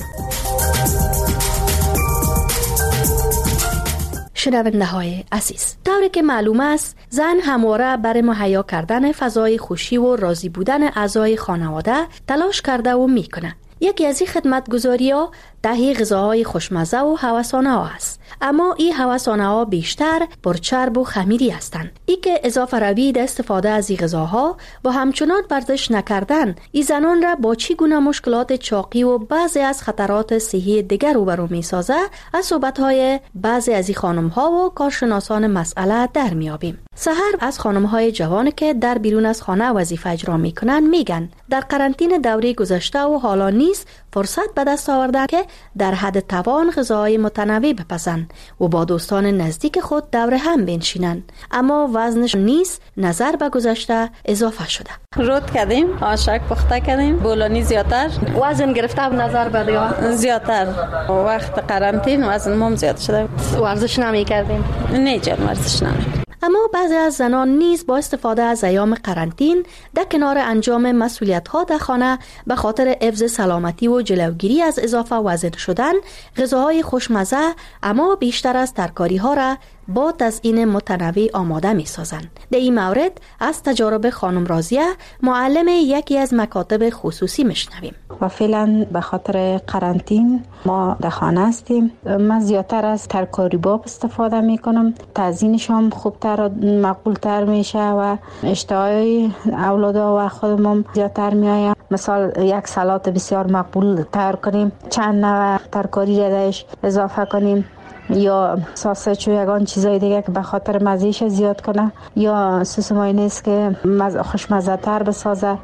شنونده های عزیز، طوری که معلوم است زن همواره برای مهیا کردن فضای خوشی و راضی بودن اعضای خانواده تلاش کرده و میکنه. یکی از این خدمتگزاری‌ها تهیه غذاهای خوشمزه و هوسانه‌ها است، اما این هوسانه‌ها بیشتر پرچرب و خمیری هستند. ای که اضافه روی در استفاده از این غذاها و همچنان ورزش نکردن این زنان را با چی گونه مشکلات چاقی و بعضی از خطرات صحی دیگر روبرو می‌سازه. از صحبت‌های بعضی از این خانم‌ها و کارشناسان مسئله در میابیم. سحر از خانم‌های جوان که در بیرون از خانه وظیفه اجرا میکنن میگن در قرنطین دوره گذشته و حالا نیز فرصت به دست آوردن که در حد توان غذاهای متنوع بپزند و با دوستان نزدیک خود دور هم بنشینند، اما وزنش نیز نظر به گذشته اضافه شده. رود کردیم، آشک پخته کردیم، بولانی زیادتر. وزن گرفته و نظر به ریا زیادتر. وقت قرنطین وزن مم زیاد شده. ورزش نمی کردیم؟ نه جان، ورزش نمی. اما بعضی از زنان نیز با استفاده از ایام قرنطین در کنار انجام مسئولیت‌ها در خانه به خاطر حفظ سلامتی و جلوگیری از اضافه وزن شدن غذاهای خوشمزه اما بیشتر از ترکاری‌ها را با تزیین متنوع آماده می‌سازند. در این مورد از تجارب خانم رازیه معلم یکی از مکاتب خصوصی میشنویم. و فعلا به خاطر قرنطین ما در خانه هستیم. من زیادتر از ترکاری باب استفاده میکنم. تزیینش هم خوبتر و مقبولتر میشه و اشتهای اولادا و خودمون زیادتر میآیم. مثال یک سالاد بسیار مقبول تر کنیم، چند نوع ترکاری را درش اضافه کنیم، یا ساسج و یگان چیزای دیگه که به خاطر مزهش زیاد کنه، یا سس مایونز که خوشمزه تر بسازه،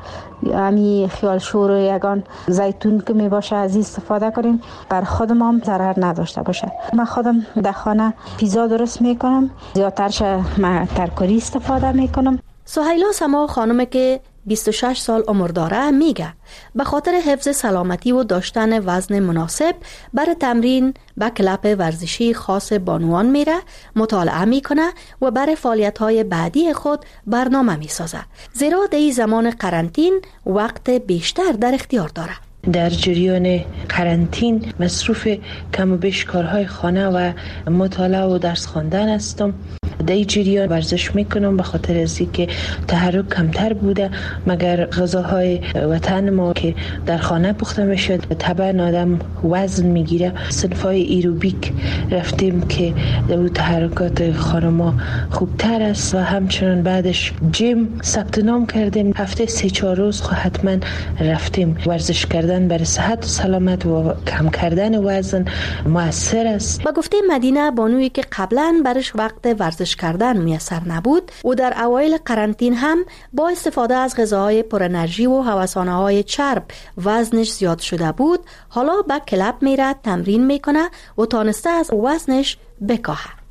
امی خیال شور و یگان زیتون که می باشه از این استفاده کنیم، بر خودم هم ضرر نداشته باشه. من خودم در خانه پیزا درست میکنم، زیادترش من ترکاری استفاده میکنم. سهیلا سما خانم که بیست و شش سال عمر داره میگه به خاطر حفظ سلامتی و داشتن وزن مناسب برای تمرین به کلب ورزشی خاص بانوان میره، مطالعه میکنه و برای فعالیت‌های بعدی خود برنامه میسازه، زیرا در این زمان قرنطین وقت بیشتر در اختیار داره. در جریان قرنطین مصروف کم و بیش کارهای خانه و مطالعه و درس خواندن هستم. در این جریان ورزش میکنم به خاطر از اینکه تحرک کمتر بوده، مگر غذاهای وطن ما که در خانه پخته میشد طبعا آدم وزن میگیره. صنفای ایروبیک رفتیم که در تحرکات خانه ما خوبتر است و همچنان بعدش جیم ثبت نام کردیم. هفته سه چهار روز حتما رفتیم. ورزش کردن برای صحت و سلامت و کم کردن وزن مؤثر است. با گفته مدینه بانویی که قبلا برش وقت ورزش کردن میسر نبود و در اوایل قرنطین هم با استفاده از غذاهای پر انرژی و هوسانه‌های چرب وزنش زیاد شده بود، حالا به کلب میره، تمرین میکنه و تانسته از وزنش بکاهه.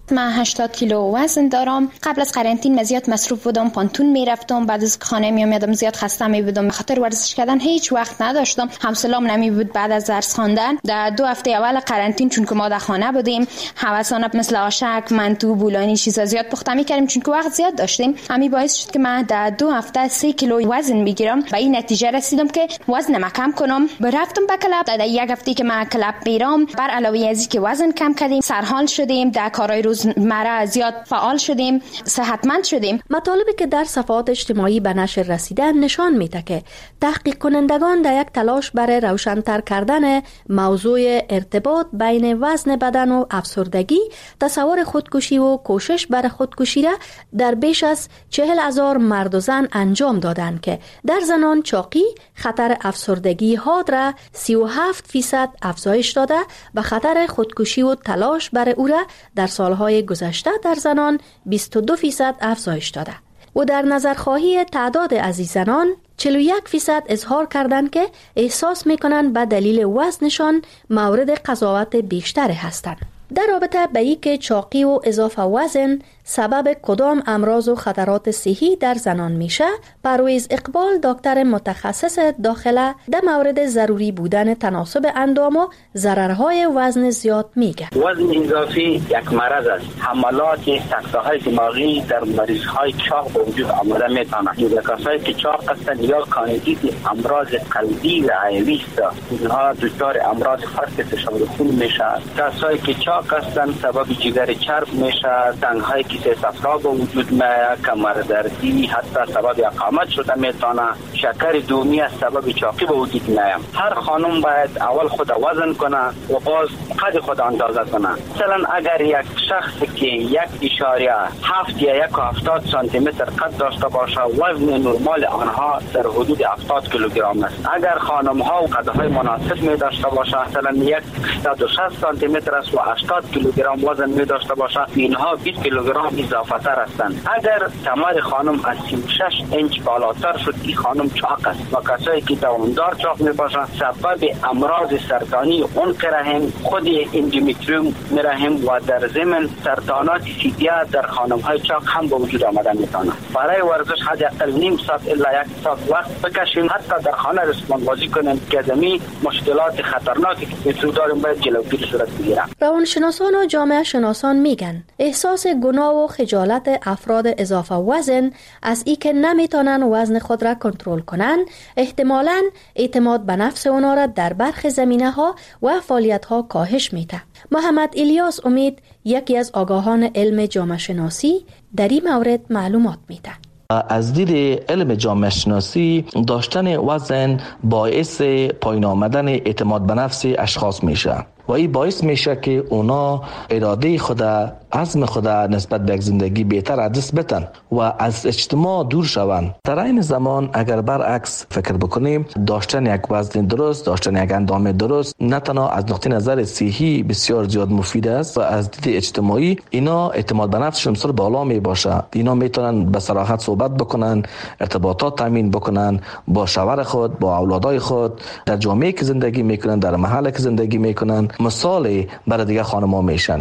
من هشتاد کیلو وزن دارم. قبل از قرنطینه زیاد مصروف بودم، پانتون میرفتم، بعد از خانه می اومدم زیاد خسته می بودم، به خاطر ورزش کردن هیچ وقت نداشتم، حوصله‌ام نمی بود. بعد از درس خواندن در دو هفته اول قرنطینه چون که ما در خانه بودیم، حواسانه مثل آشک، منتو، بولانی چیزا زیاد پخته می‌کردیم چون که وقت زیاد داشتیم. همین باعث شد که من در دو هفته سه کیلو وزن بگیرم. به این نتیجه رسیدم که وزنم کم کنم. رفتم به کلاب. در یک هفته که من کلاب میرم، بر علاوه از اینکه وزن کم کردیم، سرحال شدیم، در کارهای روزمره زیاد فعال شدیم، صحتمند شدیم. مطالبی که در صفحات اجتماعی به نشر رسیده نشان میده که تحقیق کنندگان در یک تلاش برای روشن‌تر کردن موضوع ارتباط بین وزن بدن و افسردگی، تصور خودکشی و کوشش برای خودکشی را در بیش از چهل هزار مرد و زن انجام دادند که در زنان چاقی خطر افسردگی حاد را سی و هفت فیصد افزایش داده و خطر خودکشی و تلاش برای او را در سالهای گذشته در زنان بیست و دو فیصد افزایش داده و در نظرخواهی تعداد از این زنان چهل و یک فیصد اظهار کردند که احساس میکنند به دلیل وزنشان مورد قضاوت بیشتر هستند. در رابطه به اینکه چاقی و اضافه وزن سبب کدام امراض و خطرات صحی در زنان میشه، پرویز اقبال دکتر متخصص داخله در مورد ضروری بودن تناسب اندام و ضررهای وزن زیاد میگه. وزن اضافی یک مرض است. حملات سکته‌های دماغی در مریض‌های چاق به وجود آمده میتونه. این کسایی که چاق هستند یا کاندید امراض قلبی و عیوی است، اینها دچار امراض فرط فشار خون میشه. کسایی که چاق هستند سبب جگر چرب میشه، تنگ‌های کیسه صفرا به وجود میاد، کمر دردی، حتی سبب اقامت شده میتونه. شکر دومی از سبب چاقی به وجود میاد. هر خانم باید اول خود وزن کنه و باز قد خود اندازه کنه. مثلا اگر یک شخص که یک اشاریه هفت یا یک هفتاد سانتی متر قد داشته باشه، وزن نرمال آنها در حدود هفتاد کیلوگرم است. اگر خانم ها و قدهای مناسب می داشته باشه، مثلا یک صد و شصت سانتی متر است و هشتاد کیلوگرم وزن می داشته باشه، اینها بیست کیلوگرم اضافه تر هستند. اگر کمر خانم از سی و شش اینچ بالاتر شد، این خانم چاق است. و کسایی که دوامدار چاق می باشند سبب امراض سرطانی عنق رحم، خود اندومتریوم می رحم و در ضمن سرطانات سیدیا در خانم های چاق هم به وجود آمده میتونه. برای ورزش حداقل نیم ساعت الا یک ساعت وقت بکشیم، حتی در خانه رسمان بازی کنیم که زمین مشکلات خطرناکی که وجود داریم باید جلوگیری صورت بگیرن. روانشناسان و جامعه شناسان میگن احساس گناه و خجالت افراد اضافه وزن از ای که نمیتونن وزن خود را کنترل کنن، احتمالاً اعتماد به نفس اونا را در برخی زمینه ها و فعالیت ها کاهش میده. محمد الیاس امید یکی از آگاهان علم جامعه شناسی در این مورد معلومات میده. از دید علم جامعه شناسی داشتن وزن باعث پایین آمدن اعتماد به نفس اشخاص میشه و این باعث میشه که اونا اراده خود، عزم خود نسبت به یک زندگی بهتر از دست بدن و از اجتماع دور شوند. در این زمان اگر برعکس فکر بکنیم، داشتن یک وزن درست، داشتن یک اندام درست نه تنها از نقطه نظر صحی بسیار زیاد مفید است و از دید اجتماعی اینا اعتماد به نفسشون بسیار بالا می باشه. اینا میتونن به صراحت صحبت بکنن، ارتباطات تامین بکنن با شوهر خود، با اولادای خود، در جامعه که زندگی میکنن، در محله که زندگی میکنن مثالی برای دیگر خانم‌ها میشن.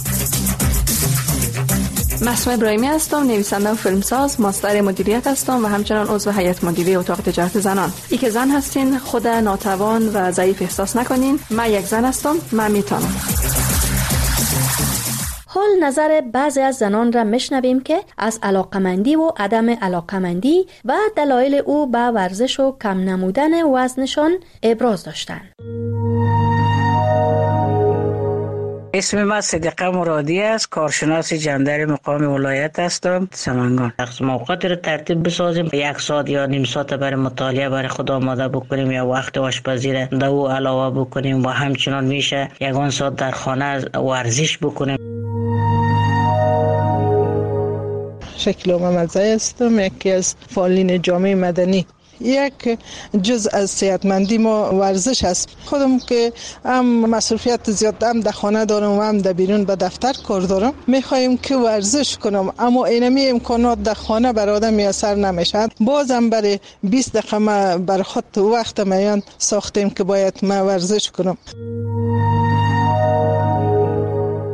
مسعود ابراهیمی هستم، نویسنده و فیلمساز، ماستر مدیریت هستم و همچنان عضو هیئت مدیره اتاق تجارت زنان. ای که زن هستین خود ناتوان و ضعیف احساس نکنین. من یک زن هستم، من میتونم. حال نظر بعضی از زنان را میشنویم که از علاقمندی و عدم علاقمندی و دلایل او به ورزش و کم نمودن وزنشان ابراز داشتند. اسم من صدیقه مرادی است، کارشناس جندر مقام ولایت هستم، سمنگان. تقسیم اوقات رو ترتیب بسازیم، یک ساعت یا نیم ساعت برای مطالعه برای خود آماده بکنیم یا وقت آشپزی را در او علاوه بکنیم و همچنان میشه یگان ساعت در خانه ورزش بکنیم. شکل محمدزی هستم، یکی از فعالین جامعه مدنی. یک جز از صحتمندی ما ورزش است. خودم که هم مصروفیت زیاد هم در خانه دارم و هم در بیرون به دفتر کار دارم، میخوایم که ورزش کنم، اما اینمی امکانات در خانه بر آدم میسر نمیشن. بازم برای بیست دقیقه ما بر خود وقت میان ساختیم که باید ما ورزش کنم.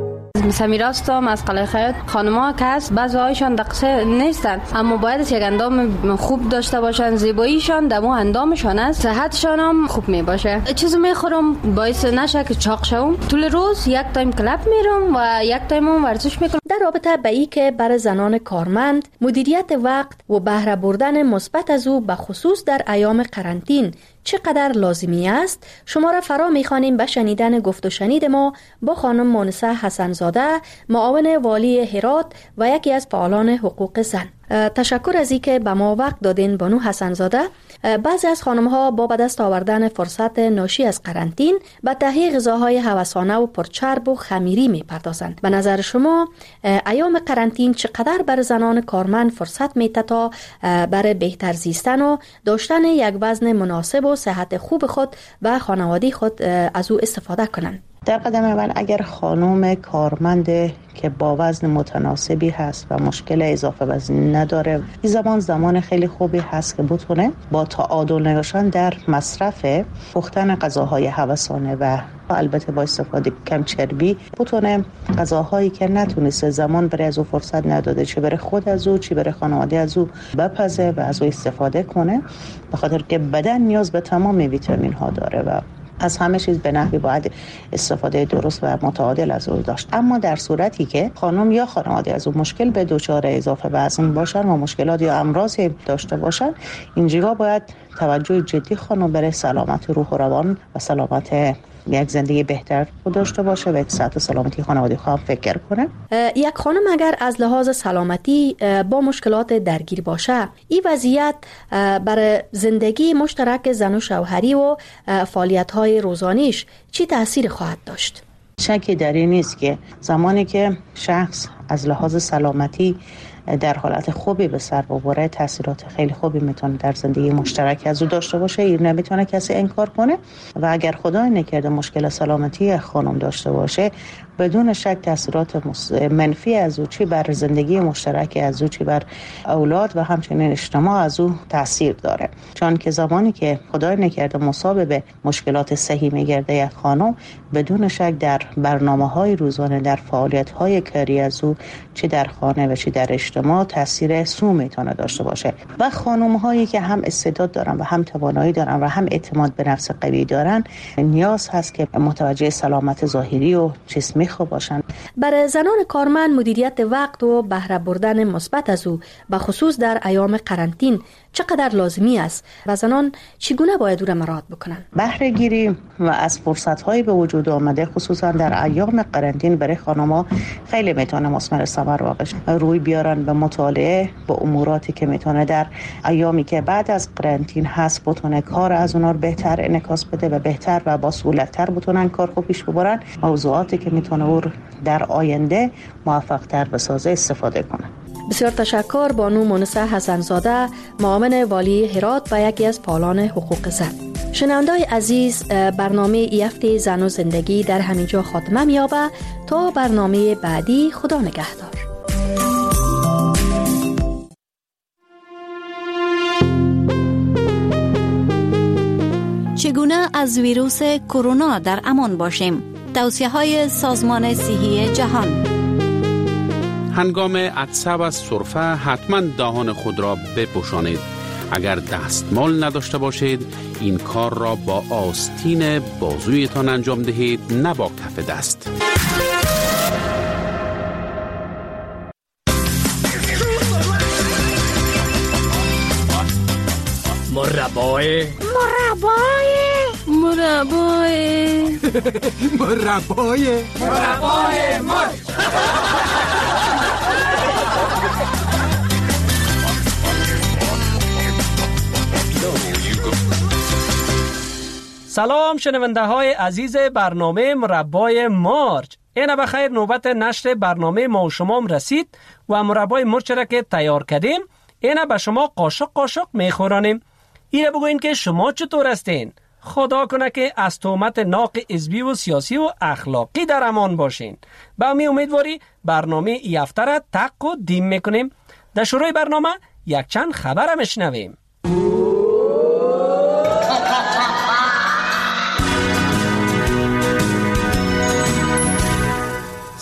سمیرا هستم از قلعه خیاط. خانم‌ها که هست بعضی هایشان دقیقه نیستن، اما باید یک اندام خوب داشته باشن. زیباییشان دمو اندامشان است، صحتشان هم خوب می باشه. چیزی میخورم باعث نشه که چاق شوم. طول روز یک تایم کلاب میرم و یک تایم هم ورزش میکنم. در رابطه با این که برای زنان کارمند مدیریت وقت و بهره بردن مثبت از او به خصوص در ایام قرنطین چقدر لازمی است، شما را فرا می‌خوانیم به شنیدن گفت و شنید ما با خانم مونسه حسن‌زاده، معاون والی هرات و یکی از فعالان حقوق زن. تشکر از اینکه به ما وقت دادین بانو حسن‌زاده. بعضی از خانم‌ها با به دست آوردن فرصت ناشی از قرنطین به تهیه غذاهای هوسانه و پرچرب و خمیری می‌پردازند. به نظر شما ایام قرنطین چقدر بر زنان کارمند فرصت می‌ده تا برای بهتر زیستن و داشتن یک وزن مناسب و صحت خوب خود و خانواده خود از او استفاده کنند؟ در قدم اول اگر خانم کارمند که با وزن متناسبی هست و مشکل اضافه وزن نداره، این زمان زمان خیلی خوبی هست که بتونه با تعادل نگاشتن در مصرف پختن غذاهای هوسانه و البته با استفاده کم چربی بتونه غذاهایی که نتونسته زمان برای از او فرصت نداده، چه برای خود از او چه برای خانواده از او بپزه و از او استفاده کنه، به خاطر که بدن نیاز به تمام ویتامین ها داره و از همه چیز به نحوی باید استفاده درست و متعادل از او داشت. اما در صورتی که خانم یا خانواده از او مشکل به دچار اضافه وزن باشن و مشکلات یا امراضی داشته باشن، اینجا باید توجه جدی خانم برای سلامت روح و روان و سلامت یک زندگی بهتر داشته باشه و صحت و سلامتی خانواده خواهم فکر کنه. یک خانم اگر از لحاظ سلامتی با مشکلات درگیر باشه، این وضعیت برای زندگی مشترک زن و شوهری و فعالیت‌های روزانیش چی تأثیر خواهد داشت؟ شکی در این نیست که زمانی که شخص از لحاظ سلامتی در حالت خوبی به سر ببره، تاثیرات خیلی خوبی میتونه در زندگی مشترک از او داشته باشه. این نمیتونه کسی انکار کنه و اگر خدای نکرده مشکل سلامتی خانم داشته باشه، بدون شک تاثیرات منفی از او چی بر زندگی مشترک از او چی بر اولاد و همچنین اجتماع از او تاثیر داره. چون که زمانی که خدای نکرده مصاب به مشکلات صحی میگرده یک خانم، بدون شک در برنامه‌های روزانه، در فعالیت‌های کاری از او چی در خانه و چی در اجتماع تاثیر سو میتونه داشته باشه. و خانم‌هایی که هم استعداد دارن و هم توانایی دارن و هم اعتماد به نفس قوی دارن، نیاز هست که متوجه سلامت ظاهری و جسمی خوب باشن. برای زنان کارمند مدیریت وقت و بهره بردن مثبت از او به خصوص در ایام قرنطین چقدر لازمی است و زنان چگونه باید او را مراعات بکنن؟ بهره گیری و از فرصت‌های به وجود آمده خصوصا در ایام قرنطین برای خانم‌ها خیلی میتونه مثمر ثمر واقع روی بیارن به مطالعه به اموراتی که میتونه در ایامی که بعد از قرنطین هست بتونه کار از اونها رو بهتر انعکاس بده و بهتر و با سهولت‌تر بتونن کار خوب پیش ببرن، موضوعاتی که میتونه او در آینده موفق‌تر بسازه استفاده کنه. بسیار تشکر بانو مونسه حسن‌زاده، معاون والی هرات و یکی از فعالان حقوق زن. شنونده‌های عزیز، برنامه ای هفته زن و زندگی در همینجا خاتمه می‌یابد. تا برنامه بعدی، خدا نگهدار. چگونه از ویروس کرونا در امان باشیم؟ توصیه‌های سازمان صحی جهان. هنگام عطسه و سرفه حتما دهان خود را بپوشانید. اگر دستمال نداشته باشید، این کار را با آستین بازویتان انجام دهید، نه با کف دست. مربای مربای مربای مربای مربای مار. سلام شنونده های عزیز برنامه مربای مارچ. اینه بخیر نوبت نشر برنامه ما و شما رسید و مربای مرچ را که تیار کردیم اینه به شما قاشق قاشق میخورانیم. اینه بگوین که شما چطور هستین؟ خدا کنه که از تهمت ناق حزبی و سیاسی و اخلاقی در امان باشین. با می امیدواری برنامه ای هفته را تق و دیم میکنیم. در شروع برنامه یک چند خبر میشنویم.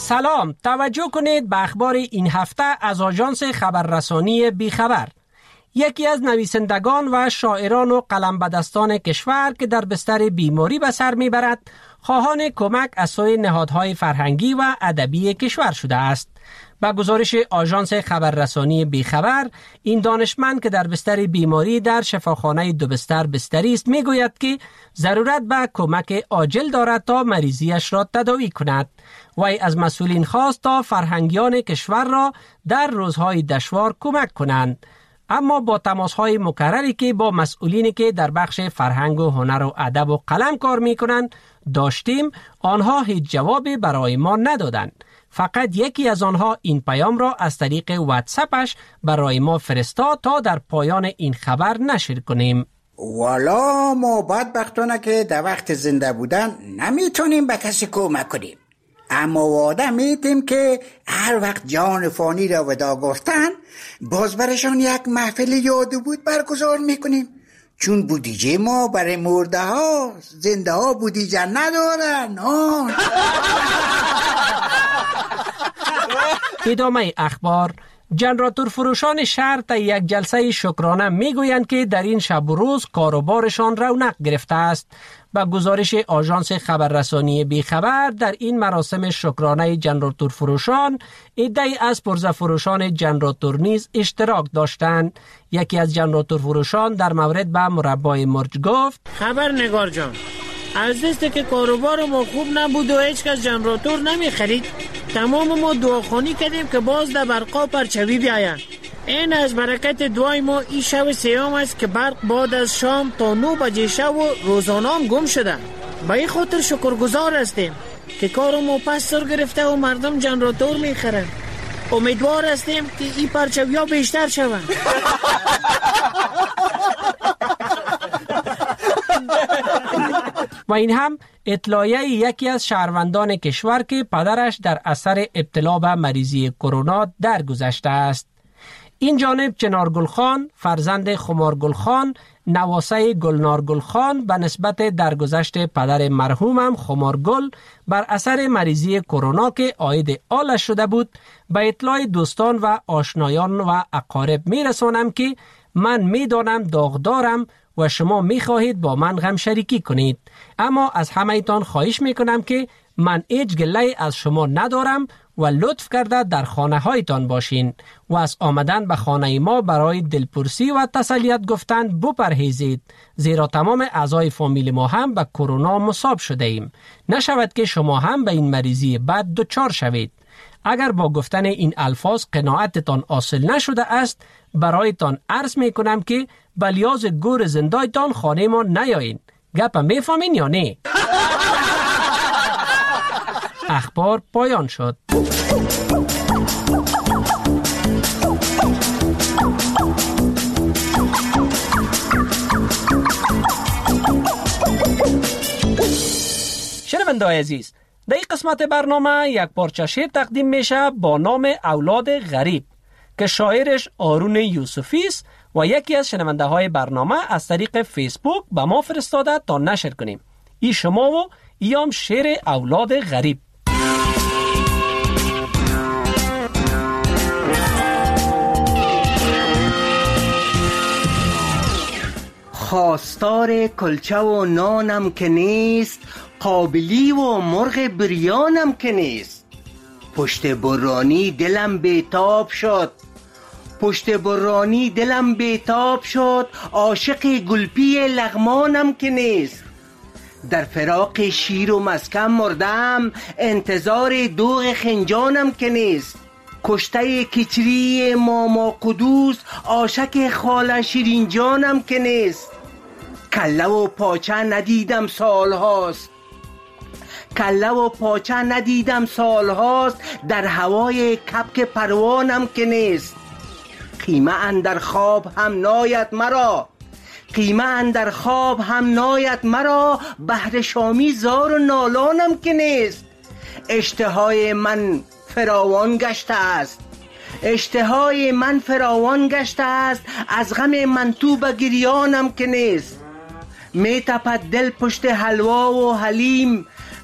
سلام، توجه کنید به اخبار این هفته از آژانس خبررسانی بیخبر. یکی از نویسندگان و شاعران و قلمبدستان کشور که در بستر بیماری به سر میبرد، خواهان کمک از سوی نهادهای فرهنگی و ادبی کشور شده است. با گزارش آژانس خبررسانی بیخبر، این دانشمند که در بستر بیماری در شفاخانه دو بستر بستری است میگوید که ضرورت به کمک عاجل دارد تا مریضیش را تداوی کند. وی از مسئولین خواست تا فرهنگیان کشور را در روزهای دشوار کمک کنند. اما با تماس‌های مکرری که با مسئولینی که در بخش فرهنگ و هنر و ادب و قلم کار می‌کنند داشتیم، آنها هیچ جوابی برای ما ندادند. فقط یکی از آنها این پیام را از طریق واتساپش برای ما فرستاد تا در پایان این خبر نشر کنیم. والا ما بدبختانه که در وقت زنده بودن نمیتونیم به کسی کمک کنیم، اما وعده میدیم که هر وقت جان فانی را ودا گفتن باز برشان یک محفل یاد بود برگزار میکنیم، چون بودیجه ما برای مرده ها، زنده ها بودیجه ندارن. ادامه اخبار. جنراتور فروشان شهر تا یک جلسه شکرانه میگویند که در این شب و روز کاروبارشان رونق گرفته است. با گزارش آژانس خبررسانی بیخبر، در این مراسم شکرانه جنراتور فروشان عده‌ای از پرزه فروشان جنراتور نیز اشتراک داشتند. یکی از جنراتور فروشان در مورد به مربای مرج گفت: خبر نگار جان، از دسته که کاروبار ما خوب نبود و هیچ کس جنراتور نمی خرید، تمام ما دعاخوانی کردیم که باز در برقا پرچوی بیاید. این از برکت دعای ما این شب سیام است که برق بعد از شام تا نو بجه شب و روزانه هم گم شده. با این خاطر شکرگزار هستیم که کار ما پس سر گرفته و مردم جنراتور می خرند. امیدوار هستیم که این پرچوی ها بیشتر شوند. و این هم اطلاعیه یکی از شهروندان کشور که پدرش در اثر ابتلا به مریضی کرونا درگذشته است. این جانب چنارگل خان، فرزند خمارگل خان، نواسه گلنارگل خان، به نسبت درگذشت پدر مرحومم خمارگل بر اثر مریضی کرونا که عاید آلش شده بود، به اطلاع دوستان و آشنایان و اقارب می رسانم که من می دانم داغدارم و شما می خواهید با من غم شریکی کنید، اما از همه ایتان خواهش می کنم که من هیچ گله از شما ندارم و لطف کرده در خانه هایتان باشین و از آمدن به خانه ما برای دلپرسی و تسلیت گفتن بپرهیزید، زیرا تمام اعضای فامیل ما هم به کرونا مصاب شده ایم. نشود که شما هم به این مریضی بد دچار شوید. اگر با گفتن این الفاظ قناعتتان حاصل نشده است، برایتان عرض می کنم که به لیاز گور زندایتان خانه ما نیایین. گپ میفهمین یا نه؟ اخبار پایان شد. شنونده‌های عزیز، در این قسمت برنامه یک پارچه شعر تقدیم میشه با نام اولاد غریب که شاعرش آرون یوسفی است و یکی از شنونده های برنامه از طریق فیسبوک به ما فرستاده تا نشر کنیم. ای شما و ایام شعر اولاد غریب. خواستار کلچه و نانم که نیست، قابلی و مرغ بریانم که نیست. پشت برانی دلم بیتاب شد، پشت برانی دلم بیتاب شد، عاشق گلپی لغمانم که نیست. در فراق شیر و مسکن مردم، انتظار دوغ خنجانم که نیست. کشته کچری ماما قدوس، عاشق خاله شیرین جانم که نیست. کله و پاچه ندیدم سال هاست، کله و پاچه ندیدم سال هاست، در هوای کپک پروانم که نیست. قیمه اندر خواب هم ناید مرا، قیمه اندر خواب هم ناید مرا، بهر شامی زار و نالانم که نیست. اشتهای من فراوان گشته است، اشتهای من فراوان گشته است، از غم من تو به گریانم که نیست. می تپد دل پشت حلوا و حلیم،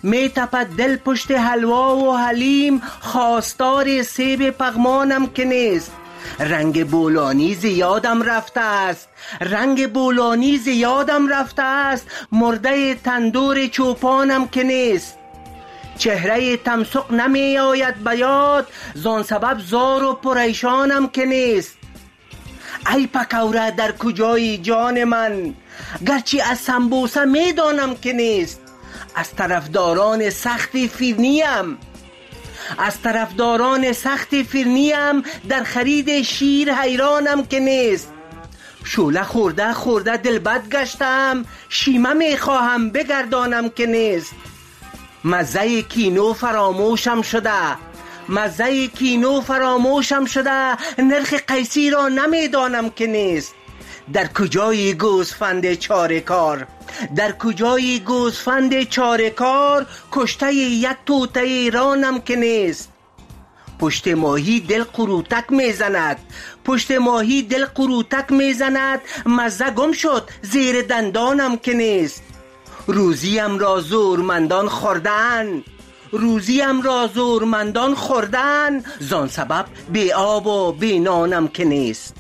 می تپد دل پشت حلوا و حلیم، خواستار سیب پغمانم که نیست. رنگ بولانی زیادم رفته است، رنگ بولانی زیادم رفته است، مرده تندور چوپانم که نیست. چهره تمسق نمی آید بیاد، زان سبب زار و پریشانم که نیست. ای پکوره در کجای جان من، گرچه از سمبوسه می دانم که نیست. از طرفداران سخت فیرنیم، از طرفداران سخت فیرنیم، در خرید شیر حیرانم که نیست. شوله خورده خورده دلبد گشتم، شیمه می خواهم بگردانم که نیست. مزه کینو فراموشم شده، مزه کینو فراموشم شده، نرخ قیسی را نمیدانم که نیست. در کجای گوسفند چاره‌کار، در کجای گوسفند چاره‌کار، کشته یک توته ایرانم که نیست. پشت ماهی دل قروتک میزند، پشت ماهی دل قروتک میزند، مزه گم شد زیر دندانم که نیست. روزیم را زورمندان خوردن، روزیم را زورمندان خوردن، زان سبب بی آب و بی نانم که نیست.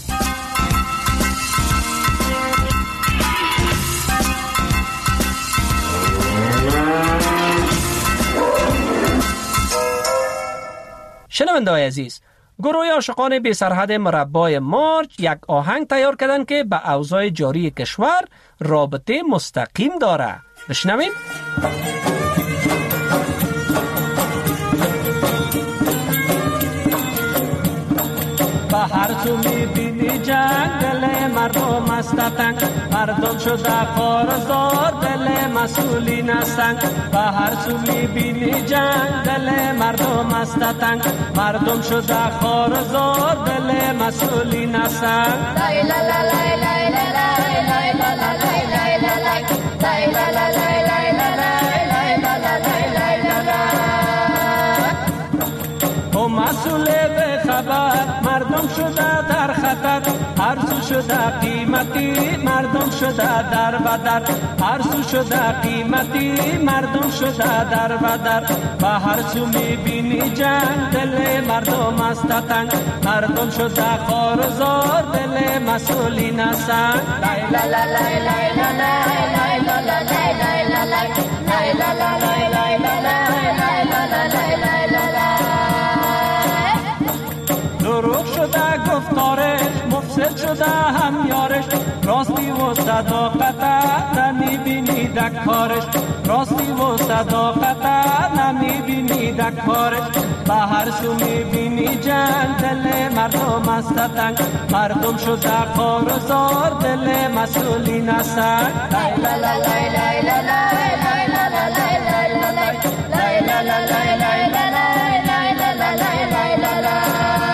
شنونده‌های عزیز، گروه عاشقان بی سرحد مربای مارچ یک آهنگ تیار کردن که به اوضاع جاری کشور رابطه مستقیم داره. بشنویم. به هر سو میبینی جنگ، دل مردم است تنگ، مردم شده کارزار، دل مسئولین هستند. به هر سو میبینی جنگ، دل مردم است تنگ، مردم شده کارزار، دل مسئولین هستند. لای لا لا لای لای لای لای لا لا لای لای لای لای لا لا لای لای لای لای لا لا لای لای لای. مسئول به خبر، مردم شده در خطر، هر سو شده قیمتی، مردم شده در بدر، هر سو شده قیمتی، مردم شده در بدر. و هر سو میبینی جنگ، دل مردم است تنگ، مردم شده کارزار، دل مسئولین هستند. لای لا لا لای لای لای لای لا لا لای لای لای لا لا لای لای لای لای لای لای. دروغ شده گفتارش، مفسد شده هم یارش، راستی و صداقت نمیبینی در کارش، راستی و صداقت نمیبینی در کارش. به هر سو میبینی جنگ، دل مردم است تنگ، مردم شده کارزار، دل مسئولین هستند. لای لا لا لای لای لای لای لا لا لای لای لای لا لا لای لای لای لای لای.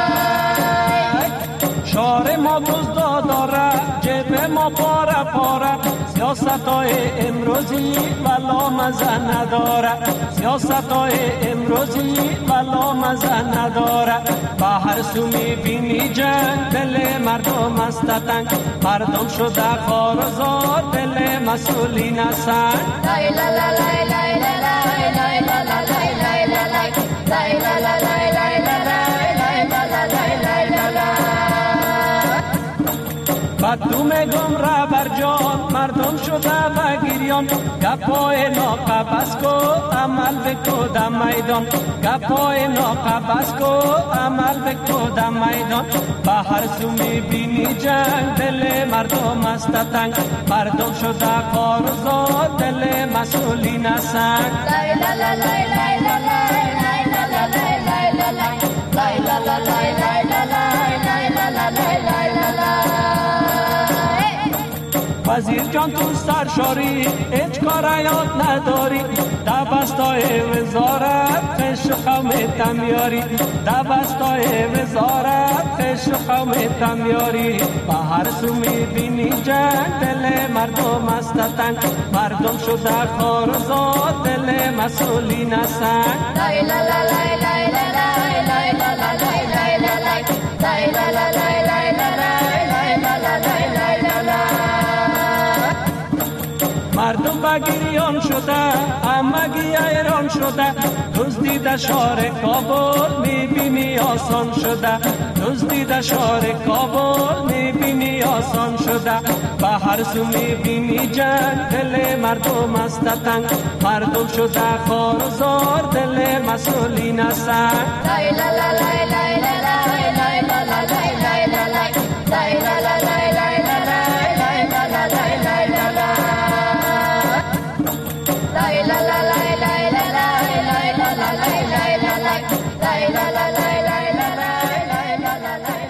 شعار ما دزدا داره، جیب ما پاره پاره، سیاست های امروزی ولا مزه نداره، سیاست های امروزی ولا مزه نداره. به هر سو میبینی جنگ، دل مردم است تنگ، مردم شده کارزار، دل مسئولین هستند. لای لا لا لای لای لای لای لا لا لای لای لای لای لا لا لای لای لای لای لای. بدوم گم را بر جان، مردم شده بگیریان، گپای ناقبس کو عمل بکو در میدان، گپای ناقبس کو عمل بکو در میدان. به هر سو میبینی جنگ، دل مردم است تنگ، مردم شده کارزار، دل مسئولین هستند. لای لا لا لای لای لای لا لا لای لای لای لا لا لای لای لای لا لا لای. وزیر جان تو سرشاری، هیچ کار یاد نداری، دبستای وزارت خش قوم تمیاری، دبستای وزارت خش قوم تمیاری. به هر سو میبینی جنگ، دل مردم است تنگ، مردم شده کارزار، دل مسئولین هستند. لای لا لا لای لای لای لای لا لا لای لای لای لا لا لای لای لای لای لای. مردم بگیریان شده، همگی شده، دزدیده شهر کابل میبینی آسان شده، دزدیده شهر کابل میبینی آسان شده. به هر سو میبینی جنگ، دل مردم است تنگ، مردم شده خارزار، دل مسئولین سنگ. لای لا لا لای لای لای لای لا لا لای لای لای لای لا لا لای لای لای لای لا لا لای لای لای لای لا لا لای لای لای لای لا لا لای لای لای لا لا لای لای لای لا لا لای.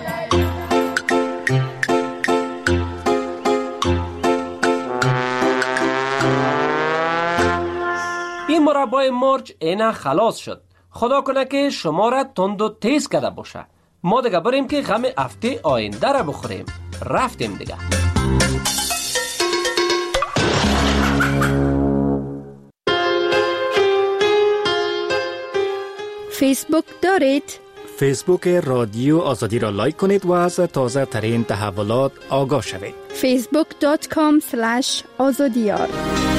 این مربای مرچ اینا خلاص شد. خدا کنه که شما را تند و تیز کرده باشه. ما دیگه بریم که غم هفته آینده را بخوریم. رفتیم دیگه. فیسبوک دارید؟ فیسبوک رادیو آزادی را لایک کنید و از تازه ترین تحولات آگاه شوید. فیسبوک دات کام اسلش آزادیار